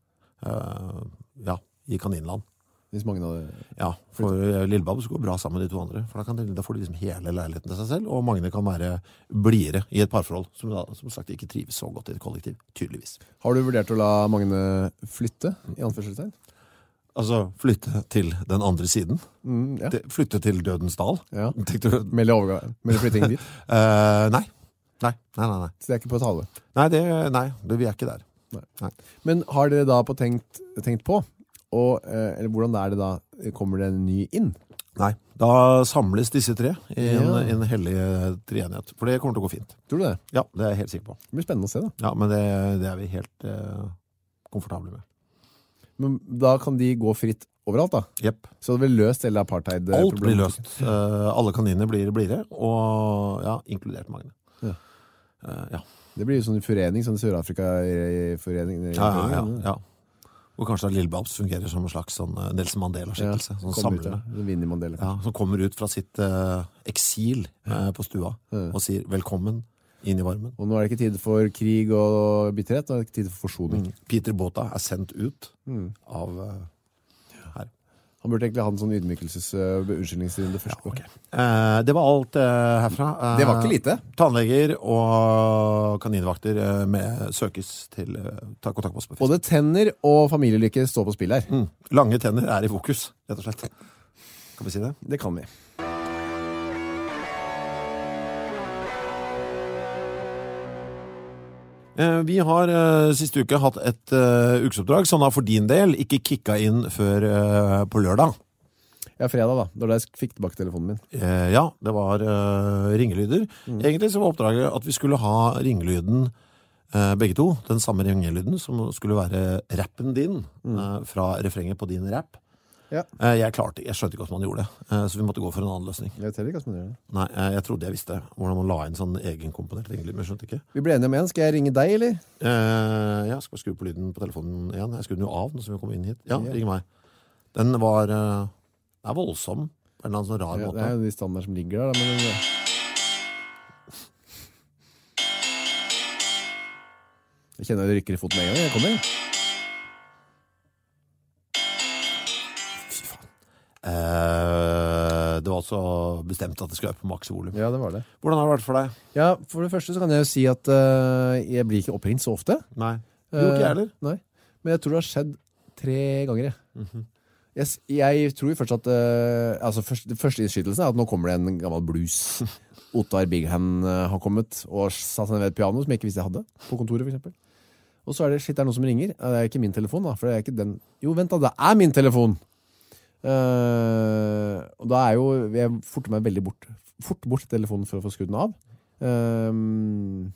Eh, ja, i kaninland. Hvis mange hadde... Ja, for uh, Lillebabs går bra sammen med de to andre. For da, kan de, da får de liksom hele leiligheten til seg selv, og Magne kan være blidere i et parforhold, som da, som sagt, ikke trives så godt i et kollektiv, tydeligvis. Har du vurdert å la Magne flytte, i anførselstegn? Altså, flytte til den andre siden. Mm, ja. Til- Flytte til Dødens dal. Ja. Tenkte du? Melde overgang, melde flytting dit. Eh, nei. Nei, nei, nei, nei. Så det er ikke på tale. Nei, det, nei, det, vi er ikke der. Nei. Nei. Men har dere da på tenkt, tenkt på, og, eh, eller hvordan er det da, kommer det en ny inn? Nei, da samles disse tre i en, Ja. en hellig treenighet. For det kommer til å gå fint. Tror du det? Ja, det er jeg helt sikker på. Det blir spennende å se da. Ja, men det, det er vi helt eh, komfortable med. Men da kan de gå fritt overalt da? Jepp. Så det blir løst hele apartheid? Alt blir løst. Eh, alle kaniner blir blidere, og ja, inkludert Magne. Ja. Eh, ja. Det blir jo sånn forening, sånn Sør-Afrika-forening. Ja, ja, ja, ja. Og kanskje da Lillebabs fungerer som en slags sånn eh, Nelson Mandela-skikkelse. Ja, sånn kommer ut, samlende. ja. Winnie Mandela. Ja, som kommer ut fra sitt eh, eksil eh, på stua Ja. og sier velkommen inn i varmen. Og nå er det ikke tid for krig og bitterhet, nå er det ikke tid for forsoning. Peter Bota er sendt ut Mm. av eh, her. Han burde egentlig ha en sånn ydmykelses uh, unnskyldningsrunde først. Ok. Eh, det var alt eh, herfra. Eh, Det var ikke lite. Tannleger og kaninvakter eh, med søkes til eh, ta kontakt med oss på Facebook. Både tenner og familielykke står på spill her. Mm. Lange tenner er i fokus, rett og slett. Kan vi si det? Det kan vi. Eh, Vi har eh, siste uke hatt et eh, ukesoppdrag som da for din del ikke kicka inn før eh, på lørdag. Ja, fredag da. Da jeg fikk tilbake telefonen min. Eh, ja, det var eh, ringelyder. Egentlig så var oppdraget at vi skulle ha ringelyden eh, begge to, den samme ringelyden som skulle være rappen din, mm. eh, fra refrenget på din rapp. Ja. Eh, jeg klarte, jeg skjønte ikke hvordan man gjorde det, eh, så vi måtte gå for en annen løsning. Jeg vet ikke hvordan man gjør det. Nei, eh, jeg trodde jeg visste hvordan man la inn sånn egenkomponert ringelig, men jeg skjønte ikke. Vi ble enige om en, skal jeg ringe deg, eller? Eh, ja, skal jeg skru på lyden på telefonen igjen? Jeg skrudde den jo av nå som vi kom inn hit. Ja, ring meg. Den var, eh, er voldsom, på en eller annen sånn rar ja, måte. Det er jo de standard som ligger der, da, men... Jeg kjenner det rykker i foten med en gang, jeg kommer. Uh, det var altså bestemt at det skulle være på maks volum. Ja, det var det. Hvordan har det vært for deg? Ja, for det første så kan jeg jo si at uh, jeg blir ikke oppringt så ofte. Nei, du uh, ikke jeg heller. Nei, men jeg tror det har skjedd tre ganger. Mm-hmm. jeg, jeg tror først at uh, altså først, det første innskytelsen er at nå kommer det en gammel blues. Ottar Bigham uh, har kommet og satt seg ved et piano som jeg ikke visste jeg hadde, på kontoret for eksempel. Og så er det, shit, det er noen som ringer. Det er ikke min telefon da, for det er ikke den. Jo, vent da, det er min telefon! Uh, og da er jo jeg forter meg veldig bort fort bort telefonen for å få skrudd den av. Uh,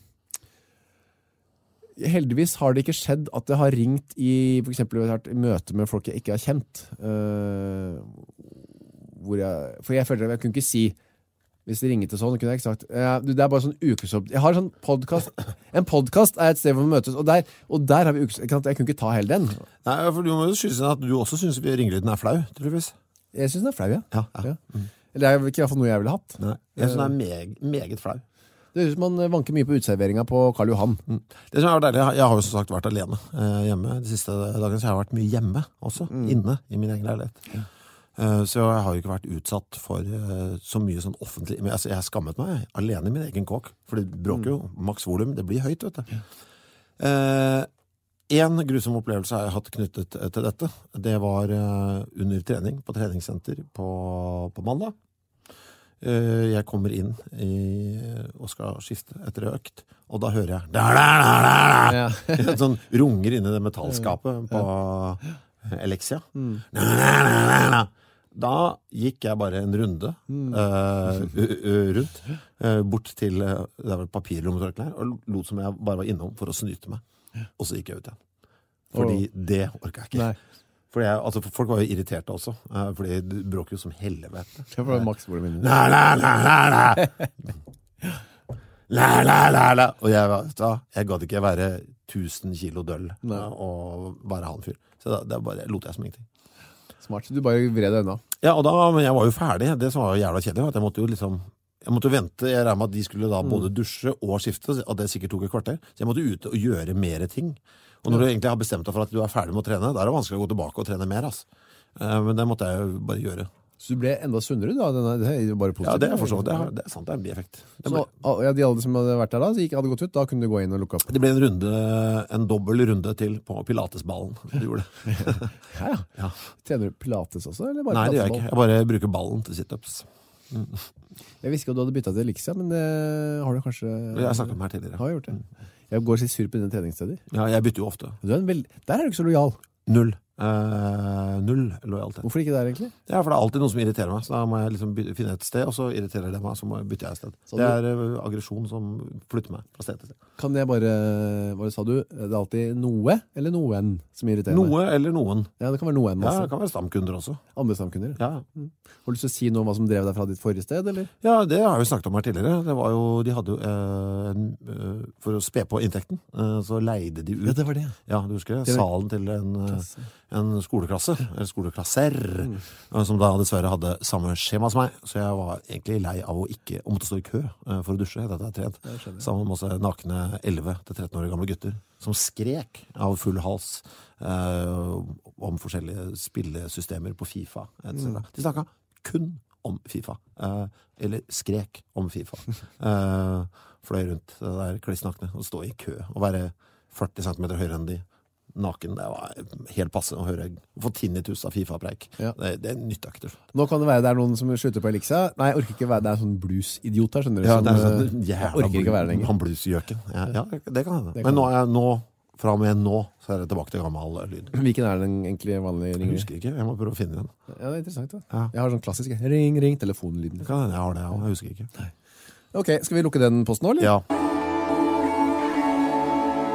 heldigvis har det ikke skjedd at det har ringt i for eksempel et møte med folk jeg ikke har kjent. Uh, hvor jeg, for jeg føler at jeg kunne ikke si hvis det ringte sånn, kunne jeg ikke sagt uh, det er bare sånn ukesopp. Jeg har sånn podcast. En podcast er et sted hvor vi møtes, og der, og der har vi ukesopp. Jeg, jeg kunne ikke ta hele den. Nei, for du må jo synes at du også synes ringelyden er flau, tydeligvis. Jeg synes den er flau, ja. Ja, ja. ja. Mm. Eller det er ikke i hvert fall noe jeg ville hatt. Nei, jeg synes den er meg, meget flau. Det høres ut som man vanker mye på utserveringa på Karl Johan. Mm. Det som er deilig, jeg har jo som sagt vært alene eh, hjemme de siste dagene, så jeg har vært mye hjemme også, mm. inne i min egen leilighet. Ja. Uh, så jeg har jo ikke vært utsatt for uh, så mye sånn offentlig, men altså, jeg har skammet meg alene i min egen kåk, for det bråker jo, mm. maks volum, det blir høyt, vet du. Uh, en grusom opplevelse har jeg hatt knyttet til dette. Det var uh, under trening på treningssenter på, på mandag. Uh, jeg kommer inn i, og skal skifte etter økt, og da hører jeg da, da, da, da, da. Ja. sånn runger inn i det metallskapet på Alexia. Mm. Na, na, na, na, na. Da gikk jeg bare en runde mm. uh, rundt, uh, bort til uh, det var papirlommetørklær, og lot som jeg bare var innom for å snyte meg. Og så gikk jeg ut igjen. Fordi oh. det orket jeg ikke. Nei. Fordi jeg, altså, folk var jo irriterte også, uh, fordi det bråker jo som helvete. Det var maks hvor det minner. La, la, la, la, la. La, la, la, la. Og jeg, da, jeg gadd ikke være tusen kilo døll uh, og bare han fyr. Så da, det bare lot jeg som ingenting. Smart, du bare vred deg unna. Ja, og da, men jeg var jo ferdig. Det som var jo jævla kjedelig, at jeg måtte jo liksom, jeg måtte jo vente, jeg regner med at de skulle da både dusje og skifte, og det sikkert tok et kvarter. Så jeg måtte ut og gjøre mer ting. Og når du egentlig har bestemt deg for at du er ferdig med å trene, da er det vanskelig å gå tilbake og trene mer, altså. Men det måtte jeg jo bare gjøre. Så du ble enda sunnere da? Denne, det er jo bare positivt. Ja, det er for så vidt. Det, det er sant, det er en bieffekt. Så ja, de alle som hadde vært der da, så gikk hadde gått ut, da kunne du gå inn og lukke opp? Det ble en runde, en dobbel runde til på pilatesballen. Du gjorde det. ja, ja. ja. Trener du pilates også, eller bare Nei, det gjør jeg ikke. Jeg bare bruker ballen til sit-ups. Mm. Jeg visste ikke at du hadde byttet til Elixia, men det har du kanskje... Jeg har snakket om her tidligere. Har jeg gjort det? Jeg går sitt sur på dine treningssteder. Ja, jeg bytter jo ofte. Du er en veld... Der er du ikke så lojal. Null. Uh, null lojalitet. Hvorfor ikke der egentlig? Ja, for det er alltid noe som irriterer meg. Så da må jeg liksom finne et sted, og så irriterer det meg, så må jeg bytte jeg et sted. Så det er uh, aggresjon som flytter meg fra sted til sted. Kan jeg bare, hva sa du? Det er alltid noe eller noen som irriterer noe meg? Noe eller noen. Ja, det kan være noen. Ja, det kan være stamkunder også. Andre stamkunder? Ja. Mm. Har du lyst til å si noe om hva som drev deg fra ditt forrige sted, eller? Ja, det har vi snakket om her tidligere. Det var jo, de hadde jo, uh, en, uh, for å spe på inntekten, uh, så leide de ut. Ja, det var det. Ja, du husker det? Salen til en, uh, en skoleklasse, eller skoleklasser, mm. som da dessverre hadde samme skjema som meg, så jeg var egentlig lei av å ikke å måtte stå i kø for å dusje etter at jeg er trent. Sammen med også nakne elleve til tretten år gamle gutter, som skrek av full hals eh, om forskjellige spillesystemer på FIFA. Mm. De snakket kun om FIFA, eh, eller skrek om FIFA. eh, fløy rundt det der klissnakne og stå i kø, og være førti centimeter høyere enn de. Naken, det var helt passe å høre få tinnitus av FIFA-preik. Ja. Det, det nytter ikke til. Nå kan det være det er noen som slutter på Elixia. Nei, jeg orker ikke være det er sånn blues-idiot her, skjønner du? Ja, som, det er sånn, jeg orker ikke være det lenger. Han blues-gjøken. Ja, ja, det kan hende. Men nå er jeg nå, fra og med nå, så er det tilbake til gammel lyd. Hvilken er den egentlig vanlige ringer? Jeg husker ikke, jeg må prøve å finne den. Ja, det er interessant. Da. Ja. Jeg har sånn klassisk ring, ring, telefonlyden. Det kan hende, jeg har det, jeg husker ikke. Nei. Ok, skal vi lukke den posten nå, eller? Ja.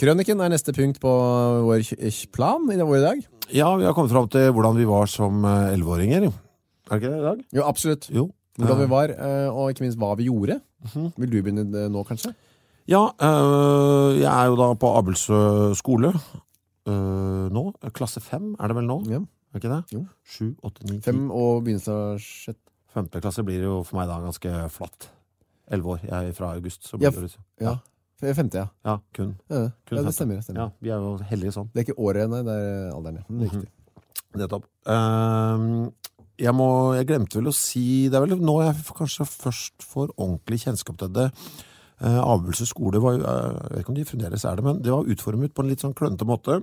Krøniken er neste punkt på vår plan i vår dag. Ja, vi har kommet fram til hvordan vi var som elleveåringer. Er det ikke det i dag? Jo, absolutt. Jo. Hvordan vi var, og ikke minst hva vi gjorde. Mm-hmm. Vil du begynne nå, kanskje? Ja, øh, jeg er jo da på Abelsø skole øh, nå. Klasse fem er det vel nå? Ja. Er ikke det? Jo. Sju, åtte, ni, ti. Fem og begynnelsen av sjett. Femte klasse blir jo for meg da ganske flatt. Elleve år. Jeg er fra august. Så blir ja, det, ja. Femte, ja. Ja, kun. Ja, kun ja det stemmer. Det stemmer. Ja, vi er jo heldige sånn. Det er ikke året, nei, det er alderen. Ja. Det er riktig. Mm-hmm. Nettopp. Uh, jeg, må, jeg glemte vel å si, det er vel nå jeg kanskje først får ordentlig kjennskap til det. Uh, Abelsø skole var jo, uh, jeg vet ikke om de fremdeles er det, men det var utformet på en litt sånn klønete måte.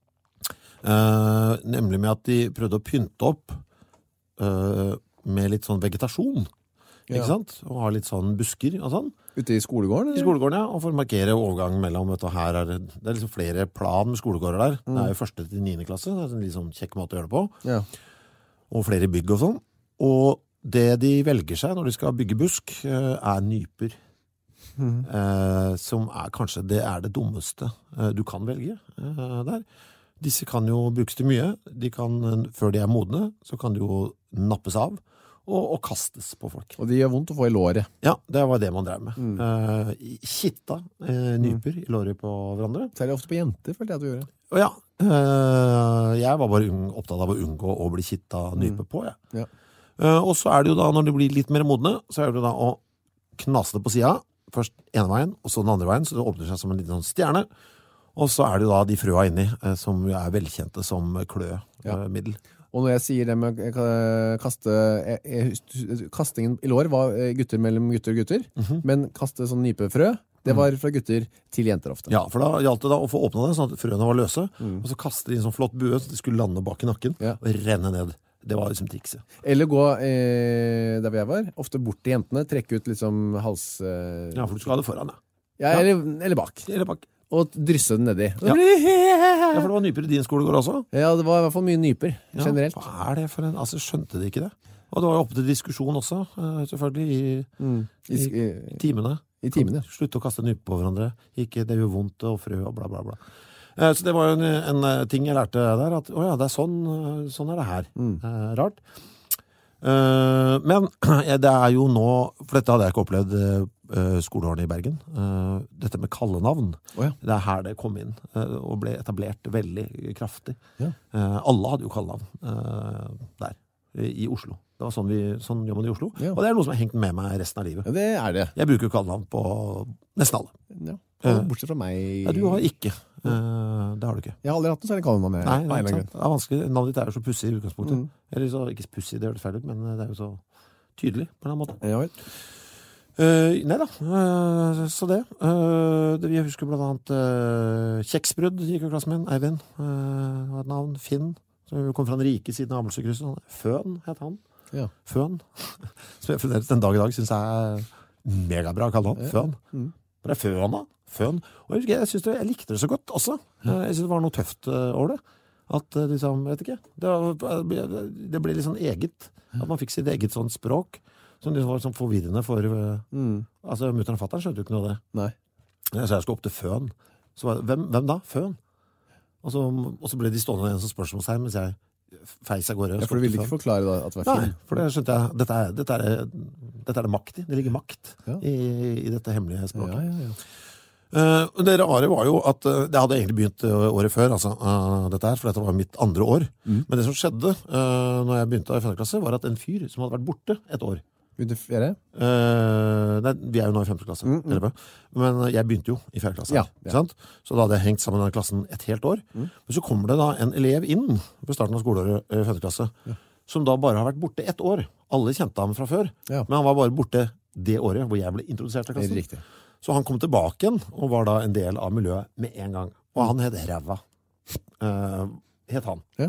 Uh, nemlig med at de prøvde å pynte opp uh, med litt sånn vegetasjon. Ja. Ikke sant? Og ha litt sånn busker og sånn. Ute i skolegården? Eller? I skolegården, ja. Og for å markere overgang mellom, vet du, her er det, det er liksom flere plan med skolegårder der. Mm. Det er jo første til niende klasse. Det er en litt sånn kjekk måte å gjøre det på. Ja. Og flere bygg og sånn. Og det de velger seg når de skal bygge busk, er nyper. Mm. Eh, som er kanskje, det er det dummeste du kan velge eh, der. Disse kan jo brukes til mye. De kan, før de er modne, så kan de jo nappes av. Og, og kastes på folk. Og de gjør vondt å få i låret. Ja, det var det man drev med. Mm. Uh, kitta uh, nyper mm. i låret på hverandre. Særlig ofte på jenter, følte jeg at du gjør det. Og ja, uh, jeg var bare opptatt av å unngå å bli kitta nyper mm. på, ja. Ja. Uh, og så er det jo da, når det blir litt mer modne, så er det jo da å knase det på siden. Først ene veien, og så den andre veien, så det åpner seg som en liten sånn stjerne. Og så er det jo da de frøa inni, uh, som jo er velkjente som klømiddel. Ja. Og når jeg sier det med kaste, kastingen i lår var gutter mellom gutter og gutter, mm-hmm. men kaste sånn nypefrø, det var fra gutter til jenter ofte. Ja, for da gjaldt det da å få åpnet det, sånn at frøene var løse, mm. og så kaste de en sånn flott bue, så de skulle lande bak i nakken, ja. Og renne ned. Det var liksom trikset. Eller gå, eh, der jeg var, ofte bort til jentene, trekke ut liksom hals... Eh... Ja, for du skal ha det foran, ja. Ja, ja. Eller, eller bak. Eller bak. Og drysse den nedi. Ja. Ja, for det var nyper i din skolegård også? Ja, det var i hvert fall mye nyper, ja, generelt. Hva er det for en... Altså, skjønte de ikke det? Og det var jo oppe til diskusjon også, selvfølgelig, i, mm. I, i, i timene. I timene. Slutte å kaste nyper på hverandre. Ikke det gjør vondt og frø og bla bla bla. Så det var jo en, en ting jeg lærte der, at åja, det er sånn, sånn er det her. Mm. Eh, rart. Uh, men det er jo nå, for dette hadde jeg ikke opplevd uh, skoleårene i Bergen, uh, dette med kallenavn, oh, ja. Det er her det kom inn uh, og ble etablert veldig kraftig. Ja. Uh, alle hadde jo kallenavn uh, der, i Oslo. Det var sånn, vi, sånn jobber man i Oslo, ja. Og det er noe som har hengt med meg resten av livet. Ja, det er det. Jeg bruker jo kallenavn på nesten alle. Ja. Uh, bortsett fra meg. Ja, du har ikke. Uh, det har du ikke. Jeg har aldri hatt noe særlig kallenavn. Nei, nei, det er vanskelig. Navnet ditt er jo så pussig i utgangspunktet. Mm. Eller så, ikke pussig, det høres feil ut, men det er jo så tydelig på en måte. Ja, vel. Uh, nei da, uh, så det. Uh, det. Jeg husker blant annet uh, Kjeksbrudd, gikk jo klassen min, Eivind. Uh, var et navn, Finn, som kom fra den rike siden av Abelsøkrysset. Føn het han. Ja. Føn. Som jeg fremdeles den dag i dag synes jeg er megabra å kalle han. Føn. Mm. Det er Føn da. Føn. Og jeg, jeg, synes det, jeg likte det så godt også. Jeg synes det var noe tøft over det. At liksom, vet ikke, det, det ble litt sånn eget. At man fikk sitt eget sånn språk. Som liksom var sånn forvirrende for... Mm. Altså, mutteren og fatteren skjønte jo ikke noe av det. Nei. Så jeg skulle opp til Føn. Så var, hvem, hvem da? Føn? Og så, og så ble de stående igjen som spørsmålstegn mens jeg feis av gårde. Ja, for du ville ikke forklare da, at det var Finn? Nei, for det skjønte jeg. Dette er, dette er, dette er det makt i. Det ligger makt ja. i, i dette hemmelige språket. Ja, ja, ja. Uh, det rare var jo at uh, det hadde egentlig begynt uh, året før, altså, uh, dette her, for dette var mitt andre år. Mm. Men det som skjedde uh, når jeg begynte i femte klasse, var at en fyr som hadde vært borte et år. Begynte fjerde? Uh, nei, vi er jo nå i femte klasse. Mm, mm. Men jeg begynte jo i fjerde klasse. Ja, ja. Sant? Så da hadde jeg hengt sammen med den klassen et helt år. Mm. Men så kommer det da en elev inn ved starten av skoleåret i femte klasse, ja. Som da bare har vært borte ett år. Alle kjente ham fra før, ja. Men han var bare borte det året hvor jeg ble introdusert til klassen. Riktig. Så han kom tilbake igjen, og var da en del av miljøet med en gang. Og han het Ræva. Uh, het han. Ja.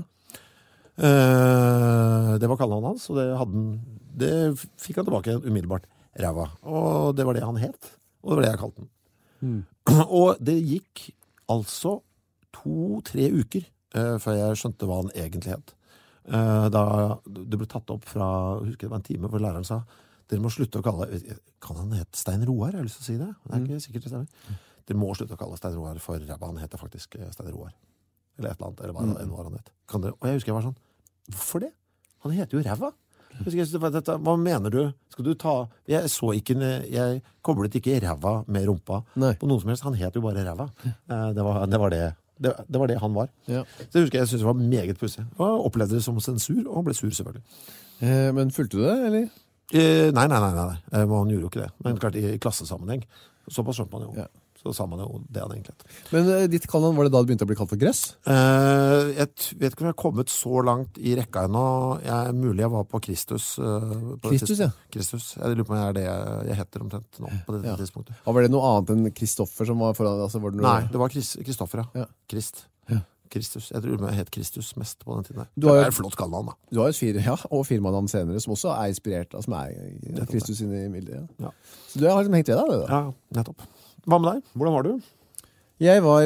Uh, det var kallenavnet hans, og det, hadde han, det fikk han tilbake igjen umiddelbart. Ræva. Og det var det han het, og det var det jeg kalte han. Mm. Og det gikk altså to-tre uker uh, før jeg skjønte hva han egentlig het. Uh, da det ble tatt opp fra, husker det var en time hvor læreren sa, dere må slutte å kalle, kan han hete Stein Roar? Jeg har lyst til å si det. Det er ikke sikkert det stemmer. De må slutte å kalle Stein Roar for ræva. Han heter faktisk Stein Roar. Eller et eller annet, eller hva mm. enn var han het. Kan dere, og jeg husker jeg var sånn, hvorfor det? Han heter jo ræva. Dette, hva mener du? Skal du ta... Jeg så ikke, jeg koblet ikke ræva med rumpa Nei. På noen som helst. Han het jo bare ræva. Det var det. Var det. Det, det var det han var. Ja. Så jeg husker jeg synes det var meget pussig. Og opplevde det som sensur, og ble sur selvfølgelig. Eh, men fulgte du det, eller? Eh, nei, nei, nei, nei. Eh, man gjorde jo ikke det. Men klart i klassesammenheng. Såpass skjønte man jo. Ja. Så sa man jo det han egentlig. Men eh, ditt kallenavn, var det da det begynte å bli kalt for gress? Eh, jeg vet ikke om jeg har kommet så langt i rekka ennå. Jeg er mulig jeg var på Kristus. Eh, på Kristus, ja. Kristus. Jeg lurer på om jeg er det jeg heter omtrent nå på dette ja. tidspunktet. Og var det noe annet enn Kristoffer som var foran? Altså, var det noe... Nei, det var Kristoffer, ja. ja. Krist. Ja. Kristus. Jeg tror jeg het Kristus mest på den tiden. Du har, det er et flott kallenavn, da. Du har jo et fire, ja, og firmanavn senere, som også er inspirert av, som er ja, Kristus inne i mildet. Ja. Ja. Så du har liksom hengt ved deg, det da? Ja, nettopp. Hva med deg? Hvordan var du? Jeg var,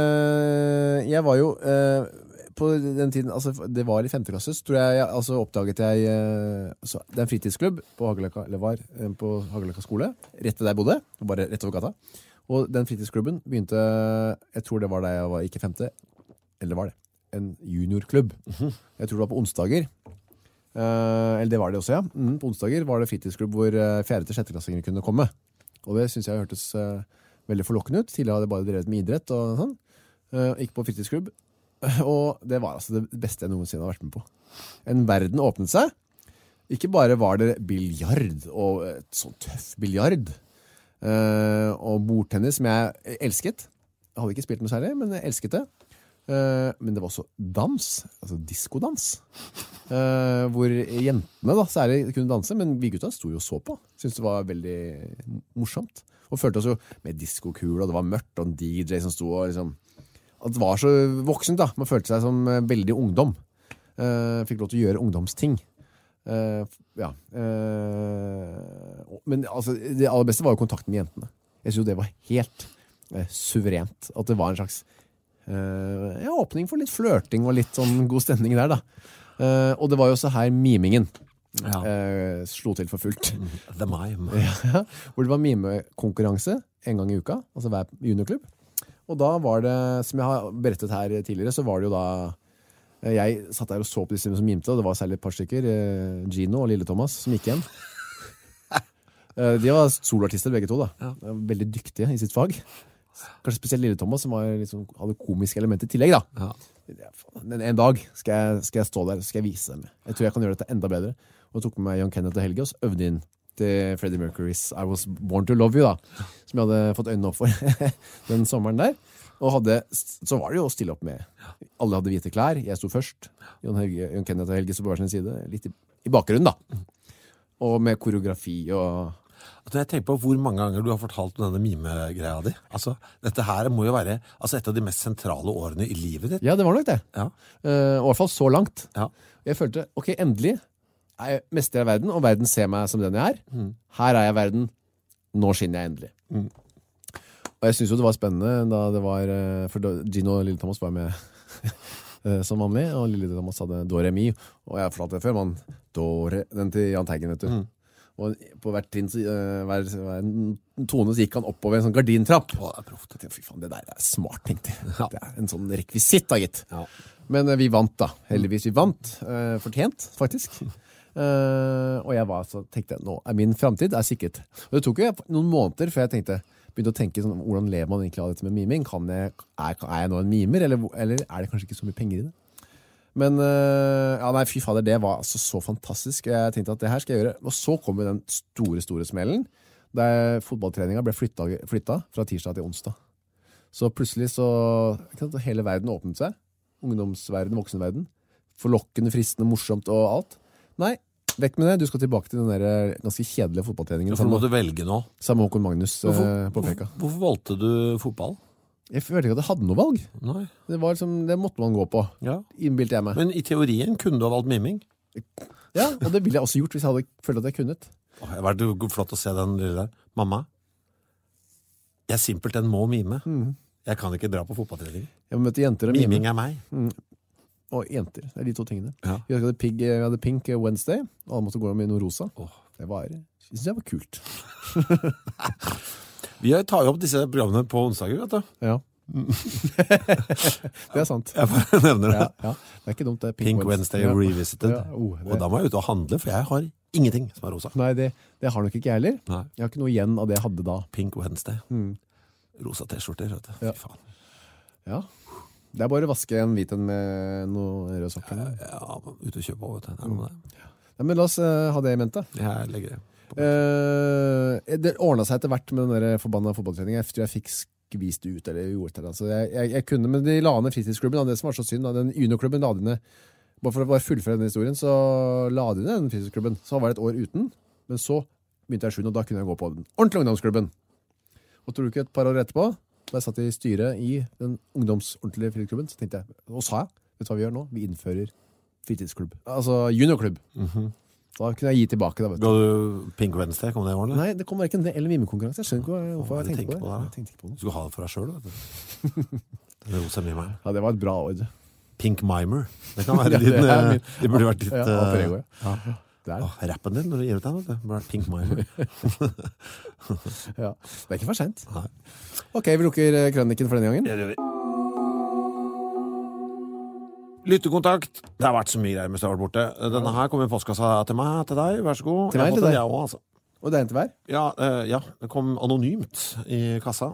øh, jeg var jo, øh, på den tiden, altså det var i femte klasse, så tror jeg, altså oppdaget jeg, øh, altså, det er en fritidsklubb på Hageløkka, eller var på Hageløkka skole, rett ved der jeg bodde, bare rett over gata. Og den fritidsklubben begynte, jeg tror det var da jeg var ikke femte, eller var det? En juniorklubb. Mm-hmm. Jeg tror det var på onsdager. Uh, eller det var det også, ja. Mm, på onsdager var det fritidsklubb hvor uh, fjerde til sjette klassinger kunne komme. Og det synes jeg hørtes uh, veldig forlokkende ut. Tidligere hadde jeg bare drevet med idrett og sånn. Uh, gikk på fritidsklubb. Og det var altså det beste jeg noensinne har vært med på. En verden åpnet seg. Ikke bare var det biljard, og et sånn tøff biljard, uh, og bordtennis som jeg elsket. Jeg hadde ikke spilt noe særlig, men jeg elsket det. Uh, men det var også dans, altså diskodans, uh, hvor jentene da særlig kunne danse, men vi gutta sto jo og så på. Syntes det var veldig morsomt. Og følte oss jo med diskokule, og det var mørkt, og en D J som sto og liksom... At det var så voksent da. Man følte seg som veldig ungdom. Uh, fikk lov til å gjøre ungdomsting. Uh, ja. Uh, men altså, det aller beste var jo kontakten med jentene. Jeg synes jo det var helt uh, suverent. At det var en slags Uh, ja, åpning for litt flørting og litt sånn god stemning der da. Uh, og det var jo så her mimingen ja. uh, slo til for fullt. The mime. Ja, hvor det var mimekonkurranse en gang i uka, altså hver juniorklubb. Og da var det, som jeg har berettet her tidligere, så var det jo da uh, jeg satt der og så på disse som mimte, og det var særlig et par stykker, uh, Gino og Lille Thomas, som gikk igjen. uh, de var soloartister begge to da. Ja. Veldig dyktige i sitt fag. Kanskje spesielt Lille Thomas, som var liksom, hadde komiske elementer i tillegg da. Ja. En, en dag skal jeg, skal jeg stå der, skal jeg vise dem. Jeg tror jeg kan gjøre dette enda bedre. Og jeg tok med meg Jon Kenneth og Helge, og så øvde inn til Freddie Mercury's I Was Born to Love You da, som jeg hadde fått øynene opp for den sommeren der. Og hadde, så var det jo å stille opp med. Alle hadde hvite klær, jeg sto først. Jon, Helge, Jon Kenneth og Helge så på hver sin side, litt i, i bakgrunnen da. Og med koreografi og... Jeg tenker på hvor mange ganger du har fortalt om denne mime-greia di. Altså, dette her må jo være altså, et av de mest sentrale årene i livet ditt. Ja, det var nok det. Ja. Uh, I hvert fall så langt. Ja. Jeg følte, ok, endelig er jeg mester av verden, og verden ser meg som den jeg er. Mm. Her er jeg verden. Nå skinner jeg endelig. Mm. Og jeg synes jo det var spennende da det var, for Gino og Lille Thomas var med som vanlig, og Lille Thomas hadde Do Re Mi, og jeg fortalte det før, man Do Re, den til Jahn Teigen, vet du. Mm. Og på hvert trinn uh, hver, hver tone så gikk han oppover en sånn gardintrapp. Å, det er proft. Fy faen, det der er smart, tenkte jeg. Ja. Det er en sånn rekvisitt da, gitt. Ja. Men uh, vi vant da, heldigvis vi vant. Uh, fortjent, faktisk. Uh, og jeg var så, tenkte, nå er min fremtid er sikret. Og det tok jo noen måneder før jeg tenkte, begynte å tenke sånn, hvordan lever man egentlig av dette med miming? Kan jeg, er, er jeg nå en mimer, eller, eller er det kanskje ikke så mye penger i det? Men, uh, ja nei, fy fader, det var altså så fantastisk. Jeg tenkte at det her skal jeg gjøre. Og så kom jo den store, store smellen, der fotballtreningen ble flyttet, flyttet fra tirsdag til onsdag. Så plutselig så, ikke sant, hele verden åpnet seg. Ungdomsverden, voksenverden. Forlokkende, fristende, morsomt og alt. Nei, vekk med det. Du skal tilbake til den der ganske kjedelige fotballtreningen. Hvorfor må du velge nå? Sammen med Håkon Magnus hvorfor, uh, på Peka. Hvorfor, hvorfor valgte du fotball? Jeg følte ikke at jeg hadde noe valg. Nei. Det var liksom, det måtte man gå på. Ja. Innbilte jeg meg. Men i teorien kunne du ha valgt miming? Ja, og det ville jeg også gjort hvis jeg hadde følt at jeg kunnet. Åh, det var det flott å se den lille der. Mamma, jeg simpelthen må mime. Mm. Jeg kan ikke dra på fotballtrening. Jeg må møte jenter og mime. Miming mime. er meg. Mm. Og jenter, det er de to tingene. Ja. Vi hadde, pig, vi hadde Pink Wednesday, og alle måtte gå med noe rosa. Oh. Det var, jeg synes det var kult. Vi tar jo opp disse programmene på onsdager, vet du. Ja. Det er sant. Jeg bare nevner det. Ja, ja. Det er ikke dumt, det er Pink, Pink Wednesday, Wednesday Revisited. Ja, oh, det... Og da må jeg ut og handle, for jeg har ingenting som er rosa. Nei, det, det har nok ikke jeg heller. Nei. Jeg har ikke noe igjen av det jeg hadde da. Pink Wednesday. Mm. Rosa t-skjorter, vet du. Ja. Fy faen. Ja. Det er bare å vaske en hvit en med noe rød sokker. Ja, ja, ut og kjøpe over, vet du. Det er det. Ja, men la oss uh, ha det i mente. Jeg legger det. Uh, det ordnet seg etter hvert med den der forbanna fotballtreningen. Jeg tror jeg fikk skvist det ut, eller gjorde det. Altså, jeg, jeg, jeg kunne, men de la ned fritidsklubben, det som var så synd, da. Den Uno-klubben la de ned. Bare for å bare fullføre den historien, så la de ned den fritidsklubben. Så var det et år uten, men så begynte jeg sjuende, og da kunne jeg gå på den ordentlige ungdomsklubben. Og tror du ikke et par år etterpå, da jeg satt i styret i den ungdomsordentlige fritidsklubben, så tenkte jeg, og sa jeg, vet du hva vi gjør nå? Vi innfører fritidsklubb. Altså juniorklubb. Mm-hmm. Da kunne jeg gi tilbake da, vet du. Ga du Pink Wednesday, kom det i år, eller? Nei, det kom hverken det eller mimekonkurranse. Jeg skjønner ikke hvorfor jeg tenkte på det. På det. Jeg tenkte ikke på det. Du skulle ha det for deg selv, vet du. Det rosa mimeren. Ja, det var et bra år. Pink Mimer. Det kan være din, ja, det, det burde vært ditt... Ja, uh, prego, ja. Ja. Åh, rappen din når du gir ut den, vet du. Det burde vært Pink Mimer. Ja, det er ikke for sent. Nei. Ok, vi lukker krøniken for denne gangen. Det gjør vi. Lyttekontakt. Det har vært så mye greier med Støvart borte. Denne her kommer i postkassa til meg, til deg. Vær så god. Til meg, til deg? Jeg også, altså. Og det er en til hver? Ja, uh, ja, det kom anonymt i kassa.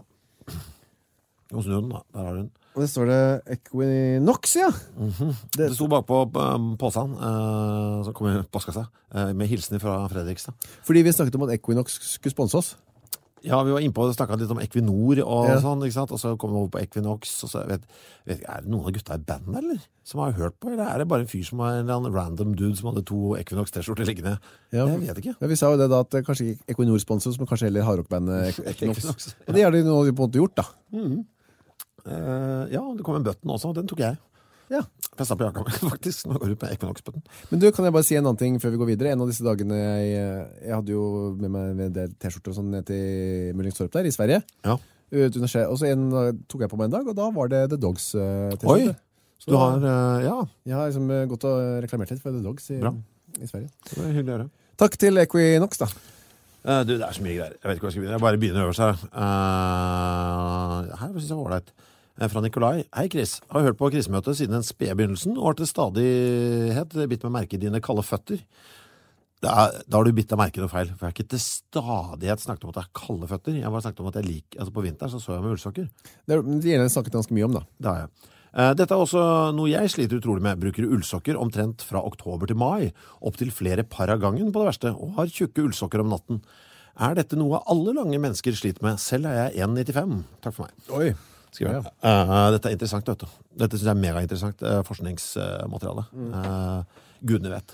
Hos Nøden, da. Der har du den. Og det står det Equinox, ja. Mm-hmm. Det, det sto bak på um, påsen, uh, som kom i postkassa, uh, med hilsen fra Fredrikstad. Fordi vi snakket om at Equinox skulle sponse oss. Ja, vi var inne på og snakket litt om Equinor og ja. Sånn, ikke sant? Og så kom vi over på Equinox, og så vet, vet er det noen av gutta i bandet, eller? Som har hørt på, eller er det bare en fyr som var en random dude som hadde to Equinox t-skjorter liggende? Ja. Jeg vet ikke. Ja, vi sa jo det da, at kanskje ikke Equinor sponsor, men kanskje heller hardrockbandet Equinox. Equinox. Og det har de nå på en måte gjort, da. Mhm. Uh, ja, det kom en bøtten også, den tok jeg. Ja. Festet på jakka, faktisk. Nå går du på Equinox-bøtten. Men du, kan jeg bare si en annen ting før vi går videre? En av disse dagene, jeg, jeg hadde jo med meg en del t-skjorter og sånn ned til Møllingstorp der, i Sverige. Ja. Og så en tok jeg på meg en dag, og da var det The Dogs uh, t-skjorter. Oi, så du har, uh, ja. Jeg har liksom gått og reklamert litt for The Dogs i, i Sverige. Det er hyggelig å høre. Takk til Equinox, da. Uh, du, det er så mye greier. Jeg vet ikke hva jeg skal begynne. Jeg bare begynner å øve seg. Uh, her synes jeg var det et. Fra Nikolai. Hei Chris, har hørt på krisemøtet siden den spede begynnelsen, og har til stadighet bitt meg merke i dine kalde føtter. Da, da har du bitt deg merke noe feil, for jeg har ikke til stadighet snakket om at jeg har kalde føtter. Jeg har bare snakket om at jeg liker, altså på vinteren så så jeg med ullsokker. Det gjelder jeg snakket ganske mye om da. Det har jeg. Dette er også noe jeg sliter utrolig med. Bruker ullsokker omtrent fra oktober til mai, opp til flere par av gangen på det verste, og har tjukke ullsokker om natten. Er dette noe alle lange mennesker sliter med? Selv er jeg en komma nittifem. Takk for meg. Oi. Ja. Uh, dette er interessant, vet du. Dette synes jeg er megainteressant uh, forskningsmateriale. Uh, mm. uh, Gudene vet.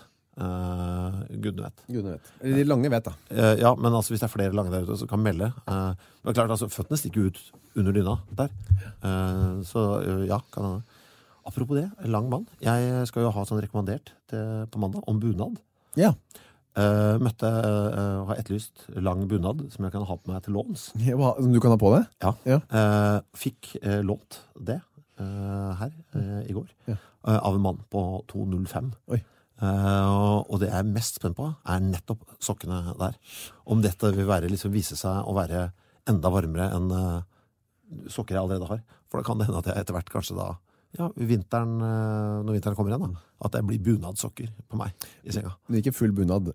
Uh, Gudene vet. Gudene vet. De lange vet, da. Uh, ja, men altså, hvis det er flere lange der ute, så kan melde. Uh, det er klart, altså, føttene stikker ut under dyna der. Uh, så uh, ja, kan det. Apropos det, lang mann. Jeg skal jo ha sånn rekommandert til, på mandag om bunad. Ja. Uh, møtte uh, har etterlyst lang bunad som jeg kan ha på meg til låns. Ja, som du kan ha på det? Ja. ja. Uh, fikk uh, lånt det uh, her uh, i går ja. uh, av en mann på to null fem. Oi. Uh, og det jeg er mest spent på er nettopp sokkene der. Om dette vil være, liksom, vise seg å være enda varmere enn uh, sokker jeg allerede har. For da kan det hende at jeg etter hvert kanskje da ja, vinteren, når vinteren kommer igjen da, at det blir bunadsokker på meg i senga. Det er ikke full bunad?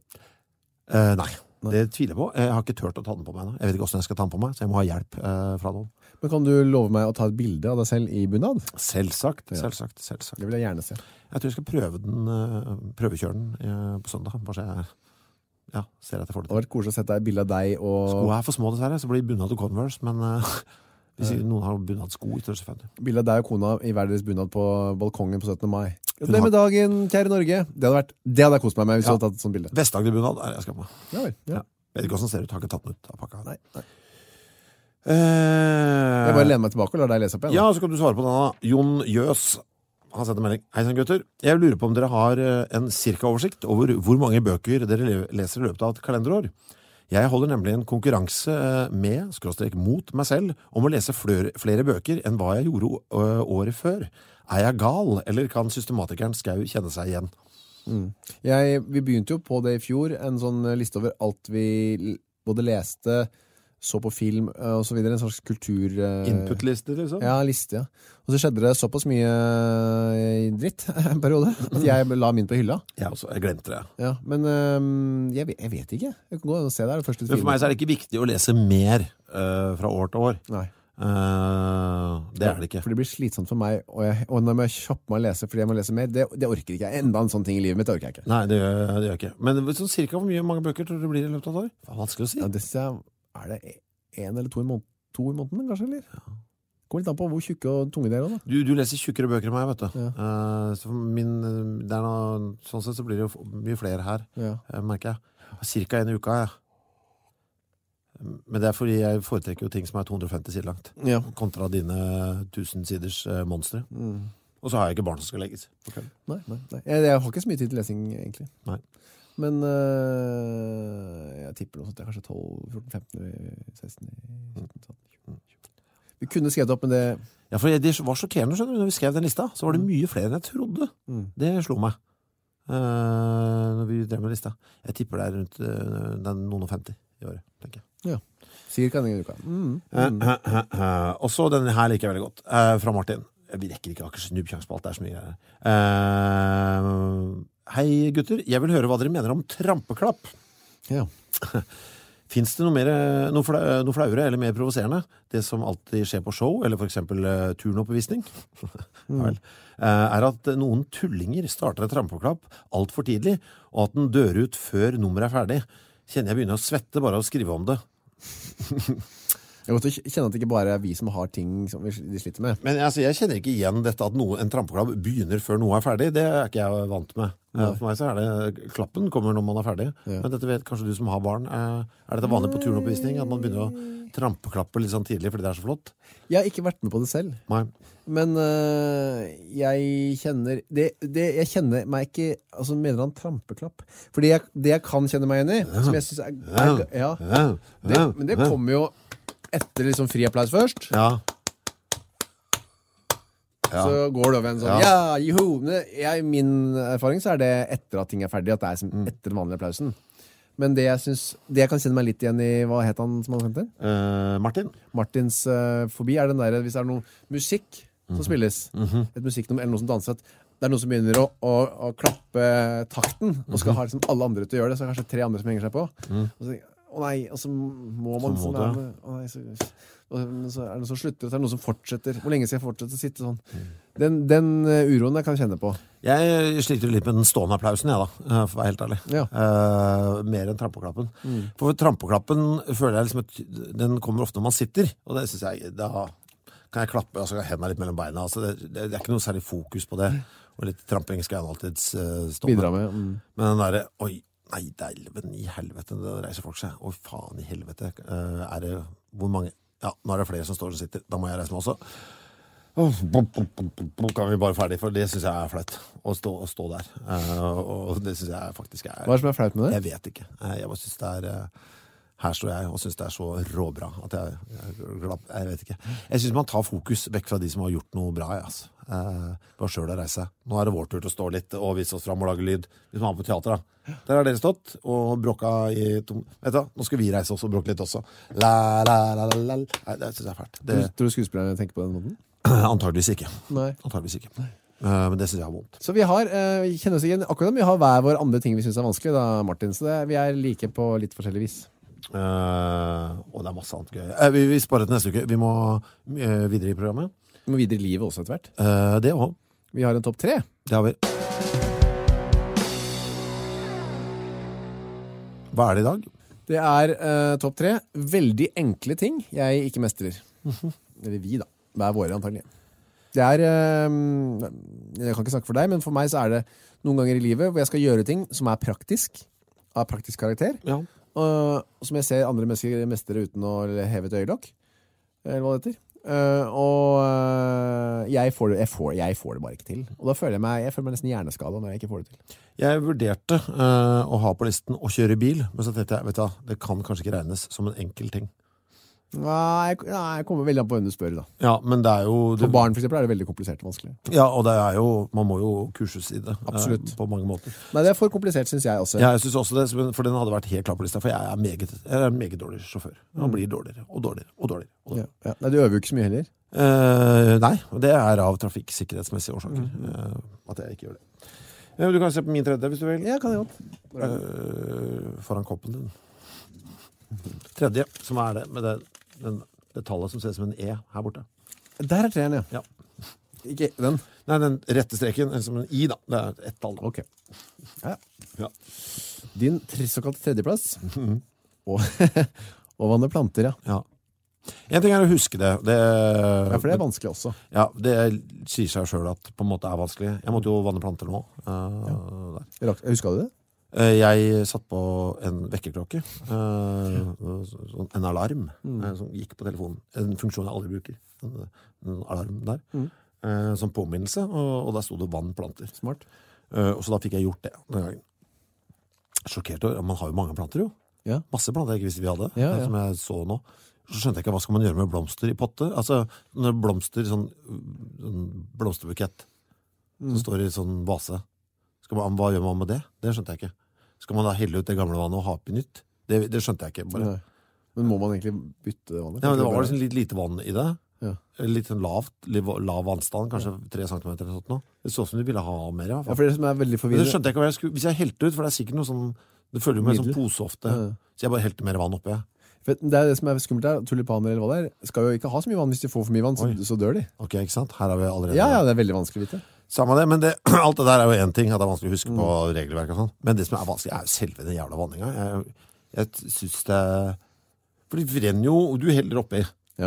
Uh, nei, nei, det tviler jeg på. Jeg har ikke tørt å ta den på meg nå. Jeg vet ikke hvordan jeg skal ta den på meg, så jeg må ha hjelp uh, fra noen. Men kan du love meg å ta et bilde av deg selv i bunad? Selvsagt, ja. selvsagt, selvsagt. Det vil jeg gjerne se. Jeg tror jeg skal prøve den, uh, prøvekjøre den uh, på søndag. Bare så jeg ja, ser at jeg får det til. Det har vært koselig å sette deg et bilde av deg og... Sko er for små dessverre, så blir bunad og Converse, men... Uh, Hvis noen har bunad sko i tørste femti. Bildet av deg og kona i hver deres bunad på balkongen på syttende mai. Det med dagen, kjære Norge. Det hadde vært, det hadde jeg kost meg med hvis ja. Du hadde tatt et sånt bilde. Vest-Agder-bunad er det jeg skal på. Ja vel, ja. Ja. Vet ikke hvordan den ser ut, har ikke tatt den ut av pakka. Nei, nei. Eh... Jeg bare lener meg tilbake og lar deg lese opp igjen. Ja, så kan du svare på denne. Jon Jøs har sett en melding. Hei sann gutter. Jeg lurer på om dere har en cirka-oversikt over hvor mange bøker dere leser i løpet av et kalenderår. Jeg holder nemlig en konkurranse med, skråstrek mot meg selv, om å lese flere, flere bøker enn hva jeg gjorde året før. Er jeg gal, eller kan systematikeren Skau kjenne seg igjen? Mm. Jeg, vi begynte jo på det i fjor, en sånn liste over alt vi både leste så på film uh, og så videre, en slags kultur... Uh, Input-liste, liksom? Ja, liste, ja. Og så skjedde det såpass mye uh, dritt en periode, at jeg la min på hylla. Ja, også, jeg glemte det. Ja, men uh, jeg, jeg vet ikke. Jeg kan gå og se der. Det første men for meg så er det ikke viktig å lese mer uh, fra år til år. Nei. Uh, det er det ikke. For det blir slitsomt for meg, og, jeg, og når jeg kjøper meg å lese fordi jeg må lese mer, det, det orker ikke jeg. Enda en sånn ting i livet mitt, det orker jeg ikke. Nei, det gjør, det gjør jeg ikke. Men sånn cirka hvor mye mange bøker tror du det blir i løpet av et år? Det er vanskelig å si. Ja, det er det en eller to i, måneden, to i måneden, kanskje, eller? Ja. Går litt an på hvor tjukke og tunge dere er, da. Du, du leser tjukkere bøker enn meg, vet du. Ja. Uh, så min, det er noe, sånn sett så blir det jo mye flere her, ja. uh, merker jeg. Cirka en uke, ja. Men det er fordi jeg foretrekker jo ting som er to hundre og femti sider langt. Ja. Kontra dine tusen siders uh, monstre. Mm. Og så har jeg ikke barn som skal legges. Okay. Nei, nei, nei. Jeg, jeg har ikke så mye tid til lesing, egentlig. Nei. Men uh, jeg tipper noe sånt. Det er kanskje tolv, fjorten, femten, seksten, sytten, sytten. Vi kunne skrevet opp, men det... Ja, for det var sjokkerende, skjønner du. Når vi skrev den lista, så var det mye flere enn jeg trodde. Mm. Det slo meg. Uh, når vi drev med lista. Jeg tipper det er rundt uh, den noen og femti i året, tenker jeg. Ja, cirka en uka. Mm. Mm. Uh, uh, uh, uh. Og så denne her liker jeg veldig godt. Uh, fra Martin. Vi rekker ikke akkurat snubbkjangs på alt, det er så mye greier. Uh, hei gutter, jeg vil høre hva dere mener om trampeklapp. Ja. Finns det noe, mer, noe, flau, noe flauere eller mer provoserende? Det som alltid skjer på show, eller for eksempel uh, turnoppvisning, mm. uh, er at noen tullinger starter et trampeklapp alt for tidlig, og at den dør ut før nummeret er ferdig. Kjenner jeg begynner å svette bare av å skrive om det. Jeg måtte kjenne at det ikke bare er vi som har ting som vi sliter med. Men altså, jeg kjenner ikke igjen dette at noe, en trampeklapp begynner før noe er ferdig. Det er ikke jeg vant med. Ja. For meg så er det klappen kommer når man er ferdig. Ja. Men dette vet kanskje du som har barn. Er dette vanlig på turnoppvisning at man begynner å trampeklappe litt sånn tidlig fordi det er så flott? Jeg har ikke vært med på det selv. Nei. Men øh, jeg kjenner det, det, jeg kjenner meg ikke altså mener han trampeklapp fordi jeg, det jeg kan kjenne meg igjen i ja. Som jeg synes er, er ja, ja. Det, men det kommer jo etter liksom fri applaus først ja. Ja. Så går det over en sånn ja, ja juhu jeg, min erfaring så er det etter at ting er ferdig at det er som etter den vanlige applausen. Men det jeg synes, det jeg kan kjenne meg litt igjen i, hva het han som han kjente? Uh, Martin. Martins uh, fobi er den der, hvis det er noe musikk som mm-hmm. spilles, mm-hmm. et musikknummer eller noe som danser, det er noen som begynner å, å, å klappe takten, og skal mm-hmm. ha liksom alle andre til å gjøre det, så er det kanskje tre andre som henger seg på. Mm. Og så, å nei, og så må man så må sånn, det. Å nei, så, og så er det noe som slutter, og så er det noe som fortsetter. Hvor lenge skal jeg fortsette å sitte sånn? Mm. Den, den uh, uroen jeg kan kjenne på. Jeg sliter litt med den stående applausen, jeg da, for å være helt ærlig. Ja. Uh, mer enn trampeklappen. Mm. For trampeklappen føler jeg liksom at den kommer ofte når man sitter, og det synes jeg, da kan jeg klappe, altså hendene litt mellom beina, altså det, det, det er ikke noe særlig fokus på det, og litt tramping skal jeg alltid uh, stå Bidra med. Mm. Men den der, oi, nei, delven i helvete, det reiser folk seg, oi faen i helvete, uh, er det, hvor mange, ja, nå er det flere som står og sitter, da må jeg reise meg også. Oh, bom, bom, bom, bom, kan vi bare ferdig, for det synes jeg er flaut å stå, å stå der. Uh, og det synes jeg faktisk er... Hva er det som er flaut med det? Jeg vet ikke. Uh, jeg bare synes det er... Uh, her står jeg og synes det er så råbra at jeg, jeg, jeg, jeg vet ikke. Jeg synes man tar fokus vekk fra de som har gjort noe bra, jeg, altså. Uh, bare selv å reise. Nå er det vår tur til å stå litt og vise oss frem og lage lyd. Hvis man har på teater, da. Der har dere stått og bråka i tom... Vet du, nå skal vi reise oss og bråke litt også. La, la, la, la, la. Nei, det synes jeg er fælt. Det... Tror du skuespillerne tenker på den måten? Antageligvis ikke. Nei. Antageligvis ikke. Nei. Uh, men det synes jeg er vondt. Så vi har, uh, kjenner oss igjen, akkurat om vi har hver vår andre ting vi synes er vanskelig, da, Martin. Så det, vi er like på litt forskjellig vis. Uh, og det er masse annet gøy. Uh, vi, vi sparer til neste uke. Vi må uh, videre i programmet. Vi må videre i livet også etter hvert. Uh, det også. Vi har en topp tre. Det har vi. Hva er det i dag? Det er uh, topp tre. Veldig enkle ting jeg ikke mestrer. Mm-hmm. Eller vi da. Det er våre antagelig. Det er, uh, jeg kan ikke snakke for deg, men for meg så er det noen ganger i livet hvor jeg skal gjøre ting som er praktisk, av praktisk karakter. Ja. Og som jeg ser andre mennesker mestere uten å heve et øyelokk, eller hva det heter. Uh, og uh, jeg, får det, jeg, får, jeg får det bare ikke til. Og da føler jeg meg, jeg føler meg nesten hjerneskada når jeg ikke får det til. Jeg vurderte uh, å ha på listen å kjøre bil, men så tenkte jeg, vet du, det kan kanskje ikke regnes som en enkel ting. Nei, jeg, nei, jeg kommer veldig an på hvem du spør da. Ja, men det er jo... Det, for barn for eksempel er det veldig komplisert og vanskelig. Ja, og det er jo, man må jo kurses i det. Absolutt. Eh, på mange måter. Nei, det er for komplisert, synes jeg også. Ja, jeg synes også det, for den hadde vært helt klar på lista, for jeg er meget, jeg er en meget dårlig sjåfør. Man Mm. blir dårligere og dårligere og dårligere. Og dårligere. Ja, ja. Nei, du øver jo ikke så mye heller. Eh, nei, det er av trafikksikkerhetsmessige årsaker Mm. eh, at jeg ikke gjør det. Ja, du kan se på min tredje hvis du vil. Ja, kan jeg godt. Eh, foran koppen din. Tredje, som er det, med det, den, det tallet som ser ut som en E her borte. Der er treeren, ja. Ja. Ikke den? Nei, den rette streken, som en I da. Det er ett tall da. Ok. Ja. Ja. Din tre- såkalte tredjeplass. og, og vanne planter, ja. Ja. En ting er å huske det. det Ja, for det er vanskelig også. Ja, det sier seg selv at på en måte er vanskelig. Jeg måtte jo vanne planter nå. Uh, ja. Husker du det? Uh, jeg satt på en vekkerklokke. Uh, en alarm mm. uh, som gikk på telefonen. En funksjon jeg aldri bruker. En, en alarm der. Mm. Uh, som påminnelse, og, og der stod det vann planter. Smart. Uh, og så da fikk jeg gjort det den gangen. Sjokkert, man har jo mange planter jo. Ja. Masse planter jeg ikke visste vi hadde, ja, ja. som jeg så nå. Så skjønte jeg ikke, hva skal man gjøre med blomster i potte? Altså, når blomster, sånn, sånn blomsterbukett, mm. som står i sånn vase, skal man, hva gjør man med det? Det skjønte jeg ikke. Skal man da helle ut det gamle vannet og ha oppi nytt? Det, det skjønte jeg ikke. Bare. Men må man egentlig bytte vannet? Ja, men det var liksom litt lite vann i det. Ja. Litt sånn lavt, lav vannstand, kanskje tre centimeter eller sånt nå. Det så som du ville ha mer, i hvert fall. Ja, for det som er veldig forvirrende. Men det skjønte jeg ikke hva jeg skulle, hvis jeg helte ut, for det er sikkert noe sånn, det følger jo med sånn pose ofte, ja. Så jeg bare helte mer vann oppi. For det er det som er skummelt der, tulipaner eller hva det er, skal jo ikke ha så mye vann hvis de får for mye vann, så, så dør de. Ok, ikke sant? Her har vi allerede... Ja, ja, det er veldig vanskelig å vite. Samme det, men det, alt det der er jo en ting, at det er vanskelig å huske på mm. regelverk og sånn. Men det som er vanskelig er jo selve den jævla vanninga. Jeg, jeg synes det... For det renner jo, du heller oppi. Ja.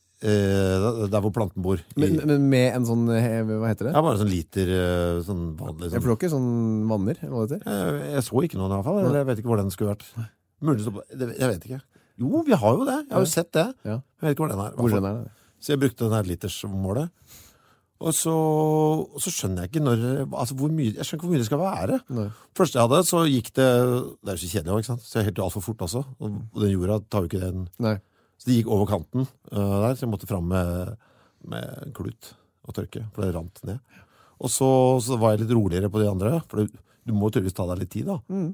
Eh, der hvor planten bor. I, men, men med en sånn, hva heter det? Ja, bare sånn liter, sånn vanlig. Sånn. Jeg får ikke sånn vanner, eller hva det heter? Jeg, jeg så ikke noen i hvert fall, eller jeg vet ikke hvor den skulle vært. Mulig, jeg vet ikke. Jo, vi har jo det. Jeg har jo sett det. Ja. Jeg vet ikke hvor den er. Hvor den er det? Så jeg brukte den her litersmålet. Og så, og så skjønner jeg ikke når, altså hvor mye, jeg skjønner ikke hvor mye det skal være. Nei. Først jeg hadde, så gikk det, det er jo så kjedelig også, ikke sant? Så jeg helte alt for fort også. Og den jorda tar jo ikke den. Nei. Så det gikk over kanten uh, der, så jeg måtte fram med, med klut og tørke, for det rant ned. Og så, så var jeg litt roligere på de andre, for du, du må tydeligvis ta deg litt tid da. Mm.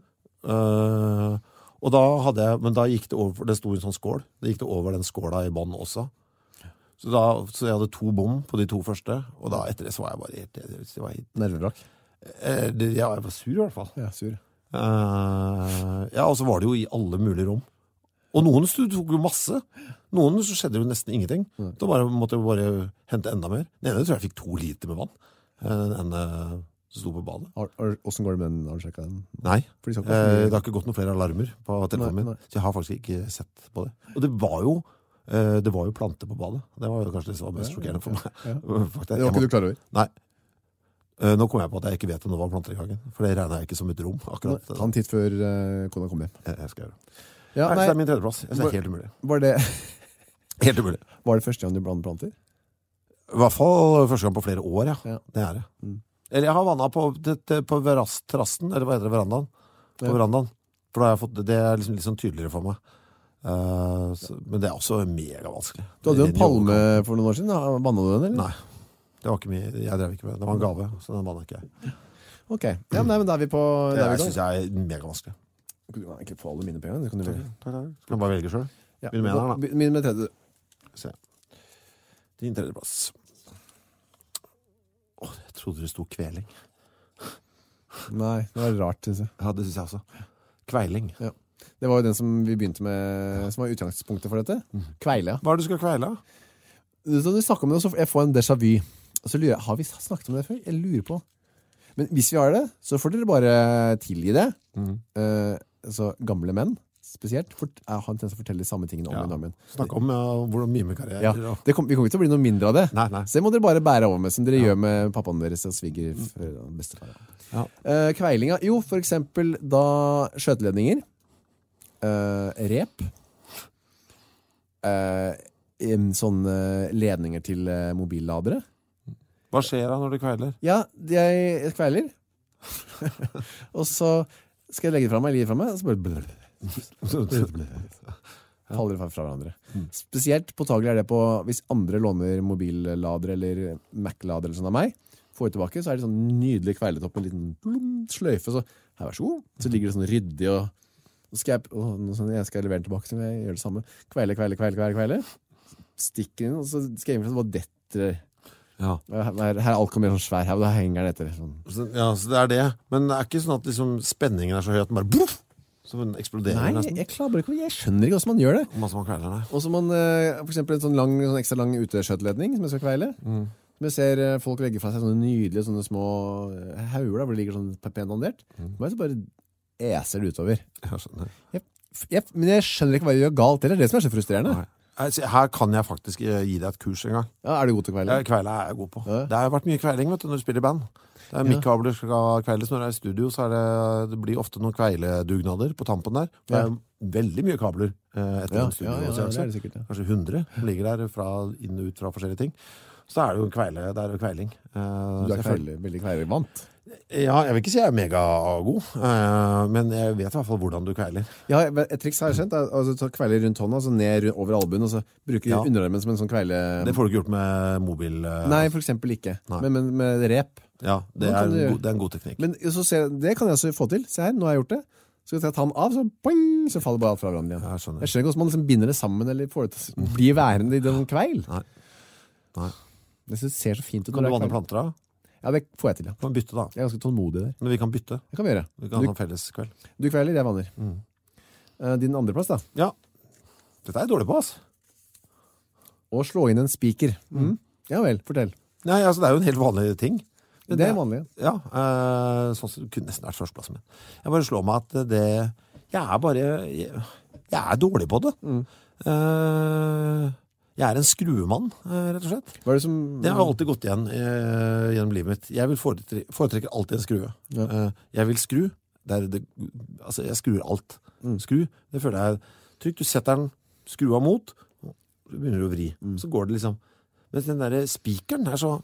Uh, og da hadde jeg, men da gikk det over, det sto en sånn skål, det gikk det over den skåla i bånd også. Så, da, så jeg hadde to bom på de to første, og da etter det så var jeg bare helt... Det var helt nervebrakk? Eh, det, ja, jeg var sur i hvert fall. Ja, sur. Eh, ja, og så var det jo i alle mulige rom. Og noen tok jo masse. Noen så skjedde jo nesten ingenting. Mm. Da bare, måtte jeg bare hente enda mer. Den ene tror jeg fikk to liter med vann. Den ene som sto på badet. Hvordan går det med den? Har du sjekket den? Nei, eh, det har ikke gått noen flere alarmer på telefonen min. Så jeg har faktisk ikke sett på det. Og det var jo Det var jo planter på badet. Det var jo kanskje det som var mest sjokkerende for meg. Ja. Det var ikke du klar over? Nei. Nå kom jeg på at jeg ikke vet om det var planter i gangen. For det regner jeg ikke som et rom. Akkurat. Ta en titt før uh, kona kommer hjem. Jeg, jeg skal gjøre det. Ja, nei, det er min tredjeplass. Jeg ser helt umulig. Var det... helt umulig. Var det første gang du blandet planter? I hvert fall første gang på flere år, ja. ja. Det er det. Mm. Eller jeg har vannet på, på terrassen, eller hva heter det, verandaen? På ja. verandaen. For da har jeg fått, det er liksom litt sånn tydeligere for meg. Uh, så, men det er også mega vanskelig. Du hadde jo en palme for noen år siden. Vannet du den, eller? Nei, det var ikke mye. Jeg drev ikke med det. Det var en gave, så den vannet ikke jeg. Ok, ja, nei, men da er vi på... Det er, synes jeg er mega vanskelig. Du kan egentlig få alle mine penger. Det kan du velge. Skal jeg bare velge selv? Ja, min med, da. Min med tredje. Se. Din tredje plass. Åh, jeg trodde det stod kveling. Nei, det var rart, synes jeg. Ja, det synes jeg også. Kveiling. Ja. Det var jo den som vi begynte med, som var utgangspunktet for dette. Kveile. Hva er det du skal kveile? Så du snakker om det, så jeg får en déjà vu. Og så lurer jeg, har vi snakket om det før? Jeg lurer på. Men hvis vi har det, så får dere bare tilgi det. Mm. Uh, så gamle menn, spesielt, for, jeg har en tendens til å fortelle de samme tingene om ja. en om en. Snakk om ja, hvordan mimekarriere. Ja, det kom, vi kommer ikke til å bli noe mindre av det. Nei, nei. Så det må dere bare bære over med, som dere ja. gjør med pappaen deres og sviger mm. bestefar. Ja. Uh, kveilinga, jo, for eksempel da skjøteledninger, Uh, rep uh, sånne ledninger til uh, mobilladere. Hva skjer da når du kveiler? Ja, jeg kveiler og så skal jeg legge det fra meg, legge det fra meg og så bare Faller fra hverandre. Mm. Spesielt påtagelig er det på hvis andre låner mobillader eller Mac-lader eller sånn av meg. Får jeg tilbake, så er det sånn nydelig kveiletopp med en liten blum, sløyfe. Så her, vær så god. Så ligger det sånn ryddig og så skal jeg, og sånn, jeg skal levere den tilbake, så jeg gjør det samme. Kveile, kveile, kveile, kveile, kveile. Stikker inn, og så skal jeg innført, hva detter. Ja. Her, her er alt kommer sånn svær her, og da henger den etter. Sånn. Så, ja, så det er det. Men det er ikke sånn at liksom, spenningen er så høy at den bare bruff, så den eksploderer Nei, nesten. Jeg, klarer ikke, jeg skjønner ikke hvordan man gjør det. Man som man kveiler det. Og så man, for eksempel en sånn, lang, sånn ekstra lang uteskjøtledning som jeg skal kveile. Mm. Som jeg ser folk legge fra seg sånne nydelige, sånne små hauger, hvor det ligger sånn pent andert. Mm. Men så bare eser det utover. Jeg skjønner. Jeg, jeg, men jeg skjønner ikke hva jeg gjør galt. Det er det som er så frustrerende. Nei. Her kan jeg faktisk gi deg et kurs en gang. Ja, er du god til kveile? Ja, kveile er jeg god på. Ja. Det har vært mye kveiling vet du, når du spiller i band. Det er mikkabler skal kveiles. Når det er i studio, så er det, det blir ofte noen kveiledugnader på tampen der. Det er ja. veldig mye kabler eh, etter ja, en studio. Ja, ja, ja, det er det sikkert, ja. Kanskje hundre ligger der fra, inn og ut fra forskjellige ting. Så er det jo kveile, det er jo kveiling. Eh, du er kveile, veldig kveilevant? Ja, jeg vil ikke si jeg er megagod, uh, men jeg vet i hvert fall hvordan du kveiler. Ja, et triks har jeg skjønt, er å ta kveiler rundt hånda, så ned over albuen, og så bruker ja. underarmen som en sånn kveile... Det får du ikke gjort med mobil... Uh... Nei, for eksempel ikke. Men med, med rep. Ja, det er, du... god, det er en god teknikk. Men så ser, det kan jeg også få til. Se her, nå har jeg gjort det. Så skal jeg ta den av, så, boing, så faller bare alt fra hverandre igjen. Jeg skjønner. Jeg skjønner ikke hvordan man liksom binder det sammen, eller får det til å bli værende i den kveil. Nei. Nei. Det ser så fint ut. Kan du vanne planter da? Ja, det får jeg til, ja. Kan bytte da? Jeg er ganske tålmodig der. Men vi kan bytte. Det kan vi gjøre. Vi kan du, ha felles kveld. Du kveiler, jeg vanner. Mm. Uh, din andre plass da? Ja. Dette er jeg dårlig på, ass. Å slå inn en speaker. Mm. Ja vel, fortell. Nei, altså det er jo en helt vanlig ting. Det, det er vanlig, ja. Uh, sånn som det kunne nesten vært førsteplassen min. Jeg bare slår meg at det... Jeg er bare... Jeg, jeg er dårlig på det. Mm. Uh, Jeg er en skruemann, rett og slett. Hva er det som... Det har alltid gått igjen uh, gjennom livet mitt. Jeg vil foretrekke, foretrekke alltid en skrue. Ja. Uh, jeg vil skru. Det er det, altså, jeg skruer alt. Mm. Skru, det føler jeg trygt. Du setter den skrua mot, og du begynner å vri. Mm. Så går det liksom... Men den der speakeren er så...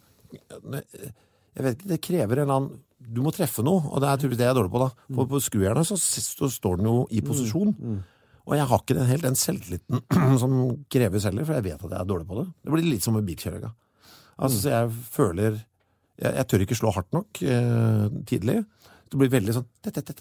Jeg vet ikke, det krever en eller annen... Du må treffe noe, og det er typisk det jeg er dårlig på da. For på skruerne så, så står den jo i posisjon. Mm. Mm. Og jeg har ikke den helt den selvtilliten som kreves heller, for jeg vet at jeg er dårlig på det. Det blir litt som med bilkjøringa. Altså, så jeg føler... Jeg, jeg tør ikke slå hardt nok eh, tidlig. Det blir veldig sånn...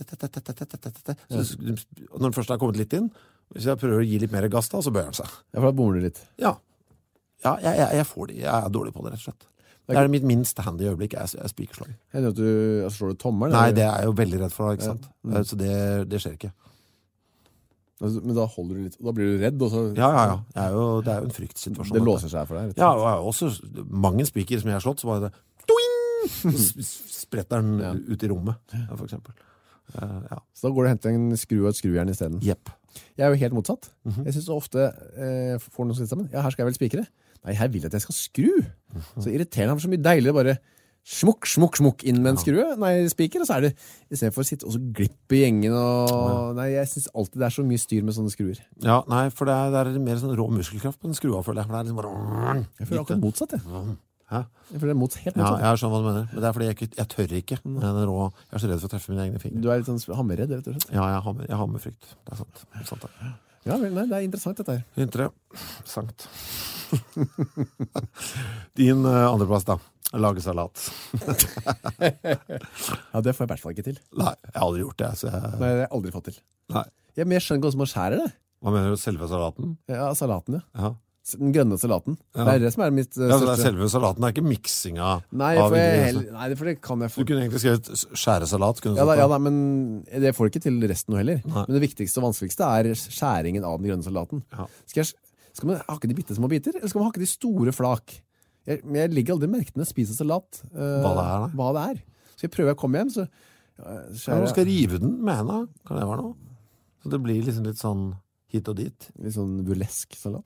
Så, når den først har kommet litt inn, hvis jeg prøver å gi litt mer gass da, så bøyer den seg. Ja, for da bommer du litt. Ja. Ja, jeg, jeg, jeg får det. Jeg er dårlig på det, rett og slett. Det er mitt minst handy øyeblikk, jeg er spikerslag. Hender at du altså, slår du tommel? Nei, det er jeg jo veldig redd for, ikke sant? Ja. Mm. Så det, det skjer ikke. Men da holder du litt, da blir du redd og så... Ja, ja, ja. Det er jo, det er jo en fryktsituasjon. Det låser seg for deg? Ja, og jeg har også mange spiker som jeg har slått, så bare det... Så spretter den ja. ut i rommet, for eksempel. Uh, ja. Så da går du og henter en skru og et skrujern i stedet? Jepp. Jeg er jo helt motsatt. Mm-hmm. Jeg synes så ofte eh, får noe sånt sammen. Ja, her skal jeg vel spikere. Nei, her vil jeg at jeg skal skru. Mm-hmm. Så irriterende, for så mye deiligere bare... smukk, smukk, smukk inn med en skrue, nei, spiker, og så er det, i stedet for å sitte og så glippe gjengen, og, ja. Nei, jeg synes alltid det er så mye styr med sånne skruer. Ja, nei, for det er, det er mer sånn rå muskelkraft på den skrua, føler jeg, for det er liksom bare... Jeg føler akkurat motsatt, jeg. Hæ? Jeg føler det er mot, helt motsatt. Ja, jeg skjønner hva du mener, men det er fordi jeg, jeg tør ikke, mm. den rå, jeg er så redd for å treffe mine egne fingre. Du er litt sånn hammerredd, rett og slett? Ja, jeg har, jeg har med frykt, det er sant. Det er sant det. Ja, vel, nei, det er interessant dette her. Interessant. Din uh, andreplass da? Lage salat. Ja, det får jeg i hvert fall ikke til. Nei, jeg har aldri gjort det. Så jeg... Nei, det har jeg aldri fått til. Nei. Ja, men jeg skjønner ikke hvordan man skjærer det. Hva mener du? Selve salaten? Ja, salaten, ja. Ja. Den grønne salaten. Ja. Det er det som er mitt uh, ja, så det er selve salaten, det er ikke miksinga nei, av ingredienser. Nei, for det kan jeg få. Du kunne egentlig skrevet skjæresalat. Ja, da, ja da, men det får ikke til resten noe heller. Nei. Men det viktigste og vanskeligste er skjæringen av den grønne salaten. Ja. Skal, jeg, skal man hakke de bitte små biter, eller skal man hakke de store flak? Jeg, men jeg ligger aldri merket når jeg spiser salat uh, hva det er da? Hva det er. Så jeg prøver å komme hjem, så uh, skjærer... Du skal rive den med henne, kan det være noe? Så det blir liksom litt sånn hit og dit. Litt sånn burlesk salat.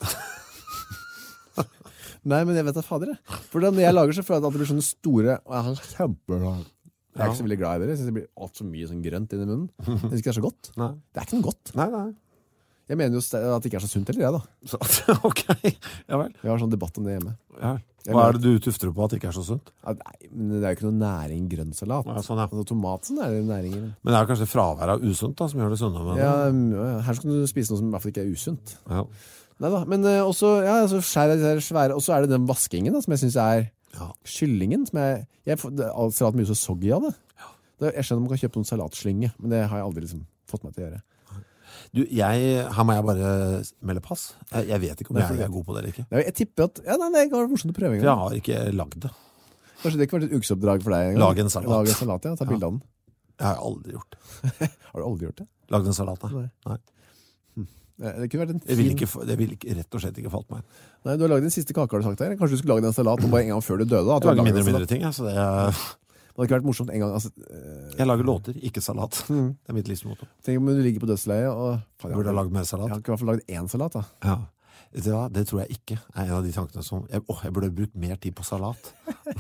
Nei, men jeg vet da fader det. For når jeg lager så føler jeg at det blir sånne store og jeg har kjempelag. Jeg er ikke så veldig glad i det. Jeg synes det blir alt så mye sånn grønt inn i munnen. Jeg synes ikke det er så godt. Nei. Det er ikke noe godt. Nei, nei. Jeg mener jo at det ikke er så sunt heller, jeg da. Så, ok, ja vel. Vi har sånn debatt om det hjemme. Ja, Hva er det du tufter på at det ikke er så sunt? Ja, nei, men det er jo ikke noe næring grønn salat. Ja, sånn, ja. Altså, tomaten er det næringer. Men det er kanskje fravær av usunt da, som gjør det sunne med det? Ja, her skal du spise noe som i hvert fall ikke er usunt. Ja. Neida, men uh, også, ja, altså, skjær er det svære, og så er det den vaskingen da, som jeg synes er ja. kyllingen, som jeg, jeg det, salat mye så soggy av det. Ja. det. Jeg skjønner om man kan kjøpe noen salatslinge, men det har jeg aldri liksom fått meg til å gjøre. Du, jeg, her må jeg bare melde pass. Jeg, jeg vet ikke om jeg er god på det eller ikke. Nei, jeg tipper at, ja, nei, det kan være morsomt å prøve en gang. Jeg har ikke lagd det. Kanskje det ikke vært et ukesoppdrag for deg en gang? Lag en salat. Lag en salat, ja. Ta bilde av den. Jeg har aldri gjort det. Har du aldri gjort det? Lagd en salat, nei. nei. Hm. Det kunne vært en fin... Det vil, ikke, det vil ikke, rett og slett ikke falt meg. Nei, du har laget den siste kake, har du sagt der. Kanskje du skulle lage en salat og bare en gang før du døde da? Jeg lager mindre og mindre ting, ja, så det er... Det hadde ikke vært morsomt en gang. Altså, øh... Jeg lager låter, ikke salat. Mm. Det er mitt livsmotto. Tenk om du ligger på dødsleie og... Faen, jeg burde ha laget mer salat. Jeg har ikke i hvert fall laget én salat da. Ja. Det, det tror jeg ikke er en av de tankene som... Jeg, åh, jeg burde brukt mer tid på salat.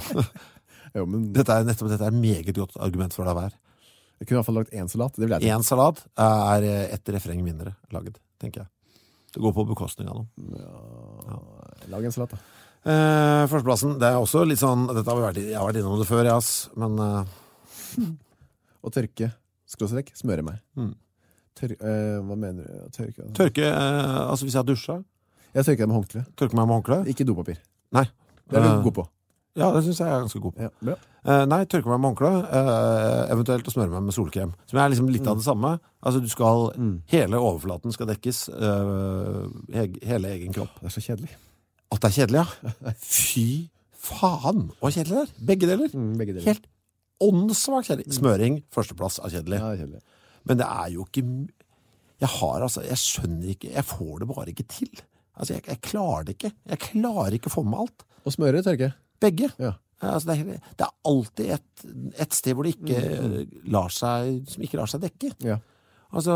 jo, men... Dette er nettopp dette er et meget godt argument for deg hver. Jeg kunne i hvert fall laget én salat. Det vil jeg en salat er et refreng mindre laget, tenker jeg. Det går på bekostning av noe. Ja. Ja. Lag en salat da. Eh, førsteplassen, det er også litt sånn dette har vi vært, jeg har vært innom det før, yes, men uh... og tørke, skråstrekk, smøre meg mm. Tør, uh, hva mener du? Tørke, altså. tørke uh, altså hvis jeg har dusja jeg tørker deg med håndkle tørker meg med håndkle ikke dopapir nei det er du uh, god på ja, det synes jeg er ganske god på ja, bra. Uh, nei, tørker meg med håndkle uh, eventuelt å smøre meg med solkrem som er liksom litt mm. av det samme altså du skal, mm. hele overflaten skal dekkes uh, he hele egen kropp det er så kjedelig at det er kjedelig, ja. Fy faen, hva kjedelig det er. Begge deler. Mm, begge deler. Helt åndssvagt kjedelig. Smøring, førsteplass er kjedelig. Ja, kjedelig. Men det er jo ikke... Jeg har altså, jeg skjønner ikke, jeg får det bare ikke til. Altså, jeg, jeg klarer det ikke. Jeg klarer ikke å få med alt. Og smøre, tørke? Begge. Ja. Altså, det, er, det er alltid et, et sted hvor det ikke mm. lar seg, som ikke lar seg dekke. Ja. Altså,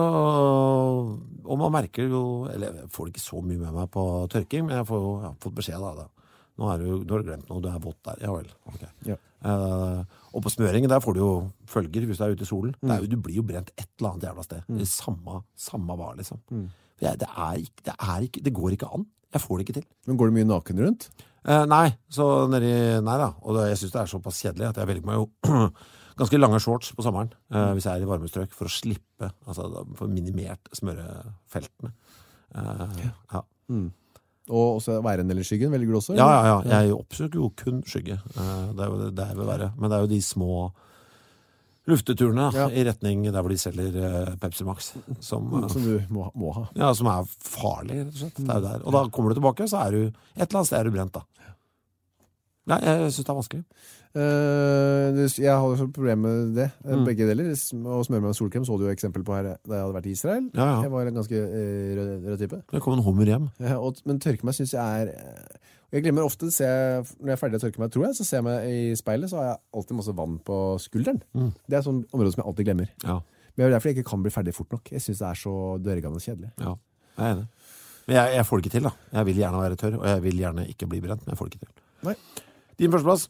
og man merker jo, eller jeg får ikke så mye med meg på tørking, men jeg får jo ja, fått beskjed da, da. Nå har du, du har glemt noe, du er vått der, ja vel, ok. Ja. Uh, og på smøringen, der får du jo følger hvis du er ute i solen. Mm. Det er jo, du blir jo brent et eller annet jævla sted. Mm. Det er samme, samme var liksom. Mm. Det, det, er ikke, det er ikke, det går ikke an. Jeg får det ikke til. Men går det mye naken rundt? Uh, nei, så nedi, nei da. Og det, jeg synes det er såpass kjedelig at jeg velger meg jo ganske lange shorts på sommeren, uh, hvis jeg er i varmestrøk, for å slippe, altså for minimert smørefeltene. Uh, ja. ja. Mm. Og også væren eller skyggen, velger du også? Ja, ja, ja. Jeg oppsøker jo kun skygge. Uh, det er jo det jeg vil være. Men det er jo de små lufteturene ja. i retning der hvor de selger uh, Pepsi Max. Som, uh, som du må, må ha. Ja, som er farlig, rett og slett. Det er jo der. Og da kommer du tilbake, så er du et eller annet sted er du brent da. Nei, jeg synes det er vanskelig. Uh, jeg har et problem med det. Mm. Begge deler. Å smøre meg med solkrem så du jo eksempel på her da jeg hadde vært i Israel. Ja, ja. Jeg var en ganske uh, rød, rød type. Det kom en hummer hjem. Ja, og, men tørke meg synes jeg er... Jeg glemmer ofte, ser jeg, når jeg er ferdig å tørke meg, tror jeg, så ser jeg meg i speilet, så har jeg alltid masse vann på skulderen. Mm. Det er sånn område som jeg alltid glemmer. Ja. Men det er derfor jeg ikke kan bli ferdig fort nok. Jeg synes det er så dørgende kjedelig. Ja, jeg er enig. Men jeg, jeg får det ikke til da. Jeg vil gjerne være tørr, og jeg vil gjerne ikke bli brent, men jeg får det ikke til. Nei. Din førsteplass.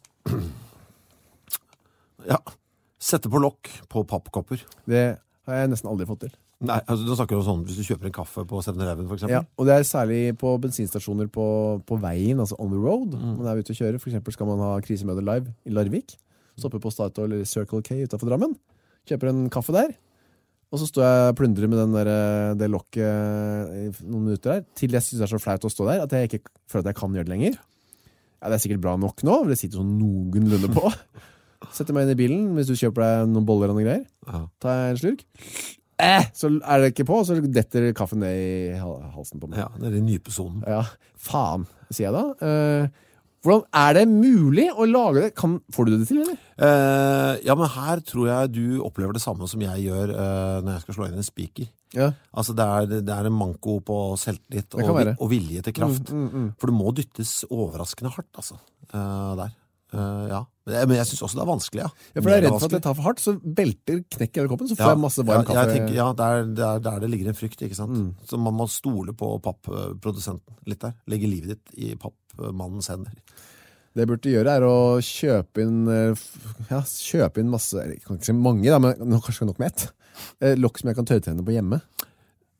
Ja, sette på lokk på pappkopper. Det har jeg nesten aldri fått til. Nei, altså du snakker jo sånn hvis du kjøper en kaffe på seven eleven for eksempel. Ja, og det er særlig på bensinstasjoner på, på veien, altså on the road. Mm. Man er ute og kjører, for eksempel skal man ha krisemøte live i Larvik. Stopper på Statoil eller Circle K utenfor Drammen. Kjøper en kaffe der. Og så står jeg og plundrer med den der, det lokket i noen minutter der, til jeg synes det er så flaut å stå der, at jeg ikke føler at jeg kan gjøre det lenger. Ja, det er sikkert bra nok nå, for det sitter sånn noenlunde på. Setter meg inn i bilen, hvis du kjøper deg noen boller og noen greier. Ja. Tar jeg en slurk. Eh, så er det ikke på, så detter kaffen ned i halsen på meg. Ja, det er i nypesonen. Ja, faen, sier jeg da. Uh, hvordan er det mulig å lage det? Kan, får du det til, eller? Uh, ja, men her tror jeg du opplever det samme som jeg gjør uh, når jeg skal slå inn en speaker. Ja. Altså det er, det er en manko på selvtillit og, og vilje til kraft. Mm, mm, mm. For det må dyttes overraskende hardt, altså, uh, der. Uh, ja. Men jeg synes også det er vanskelig, ja. Ja, for jeg er redd for at det tar for hardt, så velter knekk i hele koppen, så får ja, jeg masse varm kaffe. Ja, jeg tenker, ja, der, der, der det ligger en frykt, ikke sant? Mm. Så man må stole på pappprodusenten litt der. Legge livet ditt i pappmannens hender. Det jeg burde gjøre er å kjøpe inn, ja, kjøpe inn masse, jeg kan ikke si mange da, men kanskje nok med ett. Lokk som jeg kan tørrtrene på hjemme.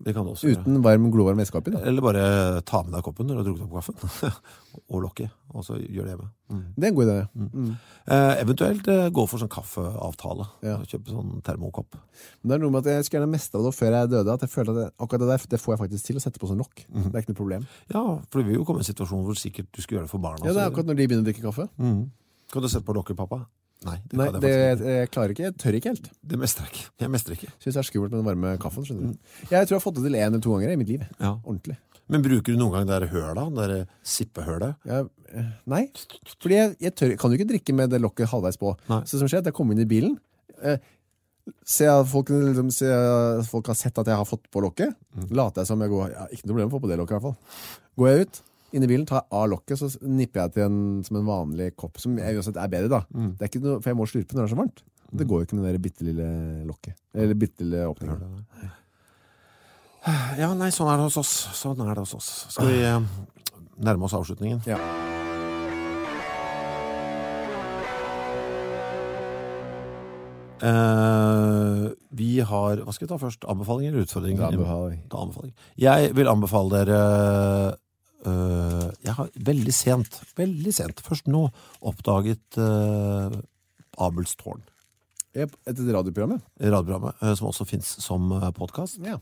Det kan du også gjøre. Uten varm, glovarm væske oppi, da. Eller bare ta med deg koppen når du har drukket opp kaffen. Og lokket, og så gjør det hjemme. Mm. Det er en god idé, ja. Mm. Mm. Eh, eventuelt eh, gå for sånn kaffeavtale. Ja. Kjøpe sånn termokopp. Men det er noe med at jeg skulle gjerne mestre det før jeg døde, at jeg føler at det, akkurat det der, det får jeg faktisk til å sette på sånn lokk. Mm. Det er ikke noe problem. Ja, for det vil jo komme en situasjon hvor sikkert du skal gjøre det for barna. Ja, det er akkurat når de begynner å drikke kaffe. Mm. Kan du sette på lokket, pappa? Nei, det, Nei, kan det, jeg jeg, jeg klarer ikke, jeg tør ikke helt. Det mestrer jeg ikke. Jeg mestrer ikke. Jeg synes det er skummelt med den varme kaffen, skjønner du. Jeg tror jeg har fått det til en eller to ganger i mitt liv. Ja. Ordentlig. Men bruker du noen gang det der hølet, det der sippehølet? Ja, nei, fordi jeg, jeg tør, kan jo ikke drikke med det lokket halvveis på. Nei. Så som skjer, at jeg kommer inn i bilen, eh, ser jeg folk, liksom, ser jeg, folk har sett at jeg har fått på lokket, mm. later jeg som jeg går, ja, ikke noe problem å få på det lokket i hvert fall. Går jeg ut, inn i bilen, tar jeg av lokket, så nipper jeg til en, som en vanlig kopp, som jeg uansett er bedre da. Mm. Det er ikke noe, for jeg må slurpe når det er så varmt. Det går jo ikke med det der bittelille lokket, eller bittelille åpningen. Ja, nei, sånn er det hos oss. Sånn er det hos oss. Skal vi eh, nærme oss avslutningen? Ja. Uh, vi har, hva skal vi ta først? Anbefalinger eller utfordringer? Anbefaling. Ta anbefaling. Jeg vil anbefale dere uh, jeg har veldig sent, veldig sent, først nå oppdaget uh, Abels tårn. Et radioprogram, radioprogrammet, uh, som også finnes som uh, podcast. Ja.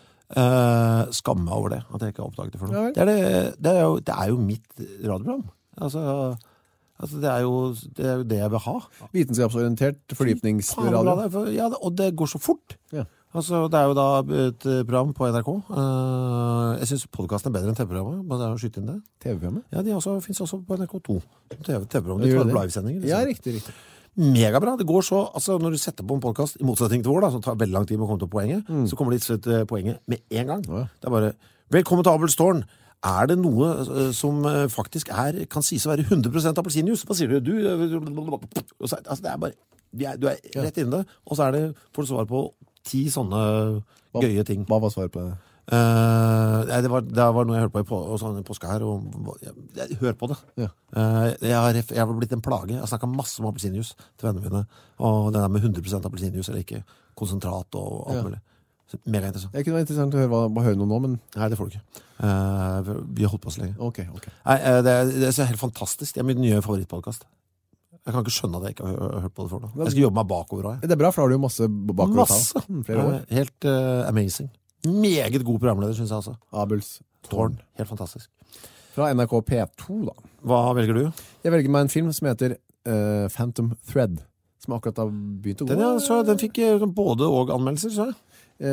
Uh, Skamme meg over det, at jeg ikke har oppdaget det for noe. Ja, det, er det, det, er jo, det er jo mitt radioprogram. Altså... Altså, det, er jo, det er jo det jeg vil ha. Vitenskapsorientert fordypningsradio. Ja, og det går så fort. Ja. Altså, det er jo da et program på N R K. Uh, jeg synes podcasten er bedre enn T V-programmet. Bare å skyte inn det. T V-programmet? Ja, de også, finnes også på N R K to. T V-programmet, de tar livesendinger. Liksom. Ja, riktig, riktig. Megabra. Det går så, altså når du setter på en podcast, i motsetning til vår da, som tar veldig lang tid med å komme til poenget, mm. så kommer de til poenget med en gang. Ja. Det er bare, velkommen til Abels tårn. Er det noe uh, som uh, faktisk er, kan sies å være hundre prosent appelsinjuice? Hva sier du? Du, uh, altså, det er bare, du er, du er rett inne, og så er det, får du svar på ti sånne hva, gøye ting. Hva var svaret på det? Uh, det, var, det var noe jeg hørte på i på, sånn, påske her, og jeg, jeg hør på det. Ja. Uh, jeg, har, jeg har blitt en plage. Jeg har snakket masse om appelsinjuice til vennene mine, og det der med hundre prosent appelsinjuice eller ikke, konsentrat og alt ja. mulig. Mega interessant. Det kunne være interessant å høre, hva, hva høre noe nå, men... Nei, det får du ikke. Uh, vi har holdt på så lenge. Ok, ok. Nei, uh, det, er, det er helt fantastisk. Det er min nye favorittpodcast. Jeg kan ikke skjønne at jeg ikke har hørt på det før nå. Jeg skal jobbe meg bakover også. Det er bra, for da har du jo masse bakover. Masse! Flere år. Helt uh, amazing. Meget god programleder, synes jeg altså. Abels tårn. Helt fantastisk. Fra N R K P to da. Hva velger du? Jeg velger meg en film som heter uh, Phantom Thread, som akkurat har begynt å gå. Den, ja, så, den fikk både og anmeldelser, så jeg.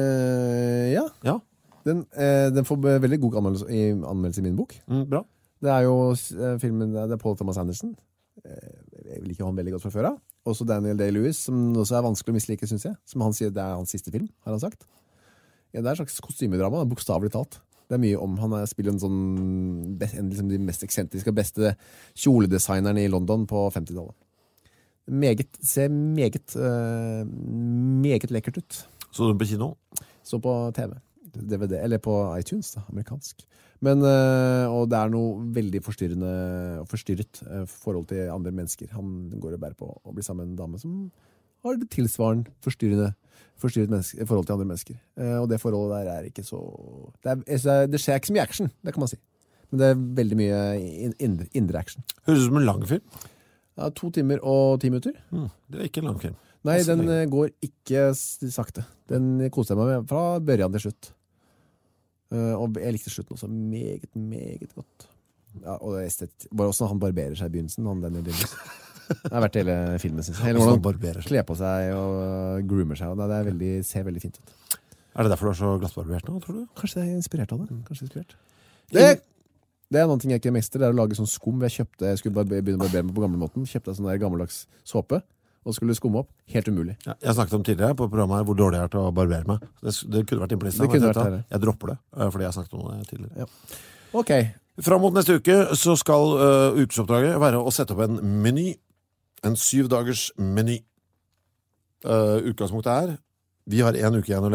Uh, ja. ja. Den, uh, den får veldig god anmeldelse i, anmeldelse i min bok. Mm, bra. Det er jo uh, filmen, det er Paul Thomas Anderson. Uh, jeg liker han veldig godt fra før av. Også Daniel Day-Lewis, som også er vanskelig å mislike, synes jeg. Som han sier, det er hans siste film, har han sagt. Ja, det er et slags kostymedrama, bokstavelig talt. Det er mye om, han er, spiller en sånn, en liksom de mest eksentriske og beste kjoledesigneren i London på femtitallet. Meget, ser meget, uh, meget lekkert ut. Så du på kino? Så på T V, D V D, eller på iTunes da, amerikansk. Men, øh, og det er noe veldig forstyrrende og forstyrret øh, forhold til andre mennesker. Han går og bærer på å bli sammen med en dame som har det tilsvarende forstyrrende, forstyrret menneske, forhold til andre mennesker. Uh, og det forholdet der er ikke så... Det, er, det skjer ikke så mye action, det kan man si. Men det er veldig mye indre, indre action. Høres ut som en lang film? Ja, to timer og ti minutter. Mm, det er ikke en lang film. Nei, den lenge. Går ikke sakte. Den koser jeg meg med fra børjan til slutt. Uh, og jeg likte slutten også meget, meget godt. Ja, og det er estet. Bare også når han barberer seg i begynnelsen, han Daniel Day-Lewis. Det har vært hele filmen, synes jeg. Hele hvordan han barberer seg. Kler på seg og groomer seg. Og det er veldig, ser veldig fint ut. Er det derfor du er så glattbarbert nå, tror du? Kanskje det er inspirert av det. Kanskje inspirert. Det, det er noen ting jeg ikke mester. Det er å lage sånn skum. Jeg kjøpte, jeg skulle bare begynne å barbere meg på gamle måten. Kjøpte sånn der gammeldags såpe. Og skulle skumme opp. Helt umulig. Ja, jeg snakket om tidligere på programmet her hvor dårlig jeg er til å barbere meg. Det, det kunne vært implissende. Det kunne vært det. Jeg dropper det, fordi jeg har snakket om det tidligere. Ja. Ok. Fram mot neste uke så skal uh, ukesoppdraget være å sette opp en meny. En syv dagers meny. Uh, utgangspunktet er, vi har en uke igjen å leve.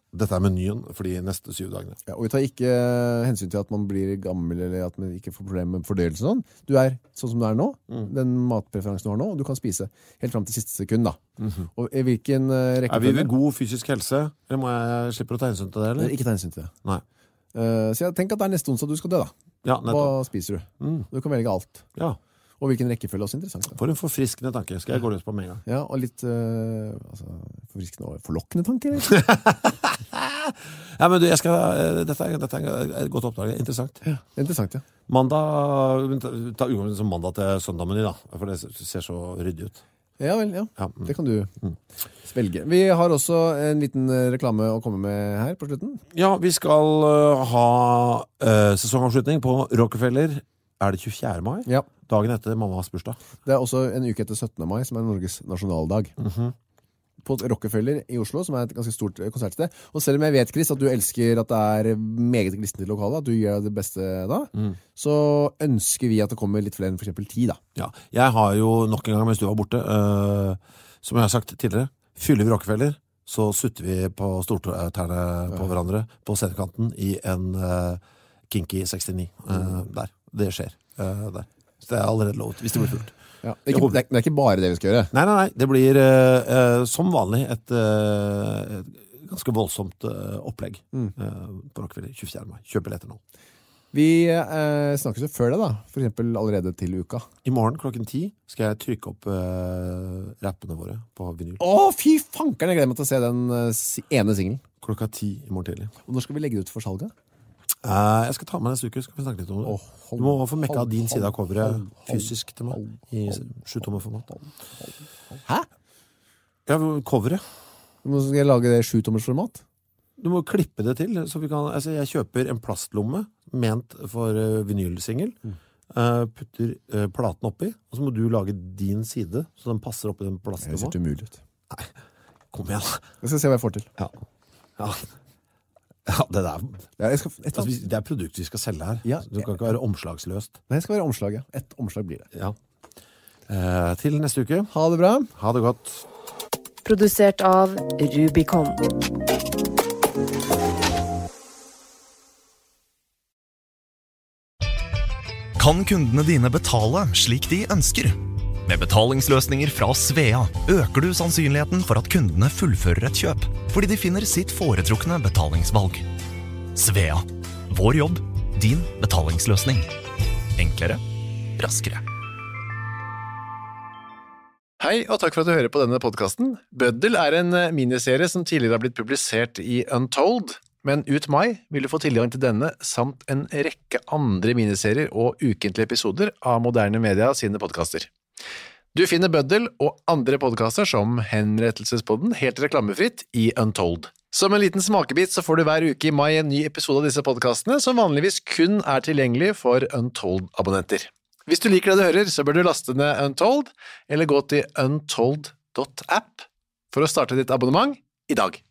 Dette er menyen for de neste syv dagene. Ja, og vi tar ikke hensyn til at man blir gammel, eller at man ikke får problemer med fordøyelse og sånn. Du er sånn som du er nå, mm. den matpreferansen du har nå, og du kan spise helt frem til siste sekund, da. Mm-hmm. Og i hvilken rekkefølge? Er vi ved god fysisk helse, eller må jeg slippe å ta hensyn til det, eller? Ikke ta hensyn til det. Nei. Uh, så jeg tenker at det er neste onsdag du skal dø, da. Ja, nettopp. Hva spiser du? Mm. Du kan velge alt. Ja. Og hvilken rekkefølge også interessant. Da. For en forfriskende tanke. Skal jeg gå løs på med en gang? Ja, og litt uh, altså, forfriskende og forlokkende tanke, eller? Ja, men du, jeg skal, dette, er, dette er et godt oppdrag. Interessant. Ja, interessant, ja. Mandag, ta utgangspunkt som mandag til søndag-meny, da. For det ser så ryddig ut. Ja vel, ja. ja mm. Det kan du mm. velge. Vi har også en liten reklame å komme med her på slutten. Ja, vi skal uh, ha uh, sesongavslutning på Rockefeller. Er det tjuefjerde mai? Ja. Dagen etter mammas bursdag. Det er også en uke etter syttende mai, som er Norges nasjonaldag. Mm-hmm. På Rockefeller i Oslo, som er et ganske stort konsertsted. Og selv om jeg vet, Chris, at du elsker at det er meget glisten til lokalet, at du gjør det beste da, mm. så ønsker vi at det kommer litt flere enn for eksempel ti, da. Ja, jeg har jo nok en gang mens du var borte, uh, som jeg har sagt tidligere, fyller vi Rockefeller, så sutter vi på stortærne på ja. hverandre på scenekanten i en uh, Kinky sekstini. Uh, der. Det skjer uh, der. Så det er allerede lovt, hvis det blir fullt. Ja, det, er ikke, det, er, det er ikke bare det vi skal gjøre. Nei, nei, nei. Det blir uh, uh, som vanlig et, uh, et ganske voldsomt uh, opplegg mm. uh, på Rockefeller tjuefjerde mai. Kjøp billetter nå. Vi uh, snakkes jo før det da, for eksempel allerede til uka. I morgen klokken ti skal jeg trykke opp uh, rappene våre på vinyl. Å, fy fankeren, jeg gleder meg til å se den uh, ene singlen. Klokka ti i morgen tidlig. Og når skal vi legge det ut for salget? Uh, jeg skal ta med neste uke, skal vi snakke litt om det. Oh, hold, du må få mekka av din hold, side av coveret hold, fysisk til meg, i sju tommer format. Hæ? Ja, coveret. Du må skal jeg lage det sju tommers format? Du må klippe det til, så vi kan, altså jeg kjøper en plastlomme, ment for uh, vinylsingel, mm. uh, putter uh, platen oppi, og så må du lage din side, så den passer oppi den plastlomma. Det ser umulig ut. Nei, kom igjen. Jeg skal se hva jeg får til. Ja, ja. Ja, det der ja, jeg skal, altså, det er produkt vi skal selge her. Ja, det kan ikke være omslagsløst. Nei, det skal være omslag, ja. Et omslag blir det. Ja. Eh, til neste uke. Ha det bra. Ha det godt. Produsert av Rubicon. Kan kundene dine betale slik de ønsker? Med betalingsløsninger fra Svea øker du sannsynligheten for at kundene fullfører et kjøp, fordi de finner sitt foretrukne betalingsvalg. Svea. Vår jobb, din betalingsløsning. Enklere, raskere. Hei, og takk for at du hører på denne podcasten. Bøddel er en miniserie som tidligere har blitt publisert i Untold, men ut mai vil du få tilgang til denne, samt en rekke andre miniserier og ukentlige episoder av Moderne Media sine podcaster. Du finner Bøddel og andre podcaster som Henrettelsespodden helt reklamefritt i Untold. Som en liten smakebit så får du hver uke i mai en ny episode av disse podcastene som vanligvis kun er tilgjengelig for Untold-abonnenter. Hvis du liker det du hører, så bør du laste ned Untold, eller gå til untold dot app for å starte ditt abonnement i dag.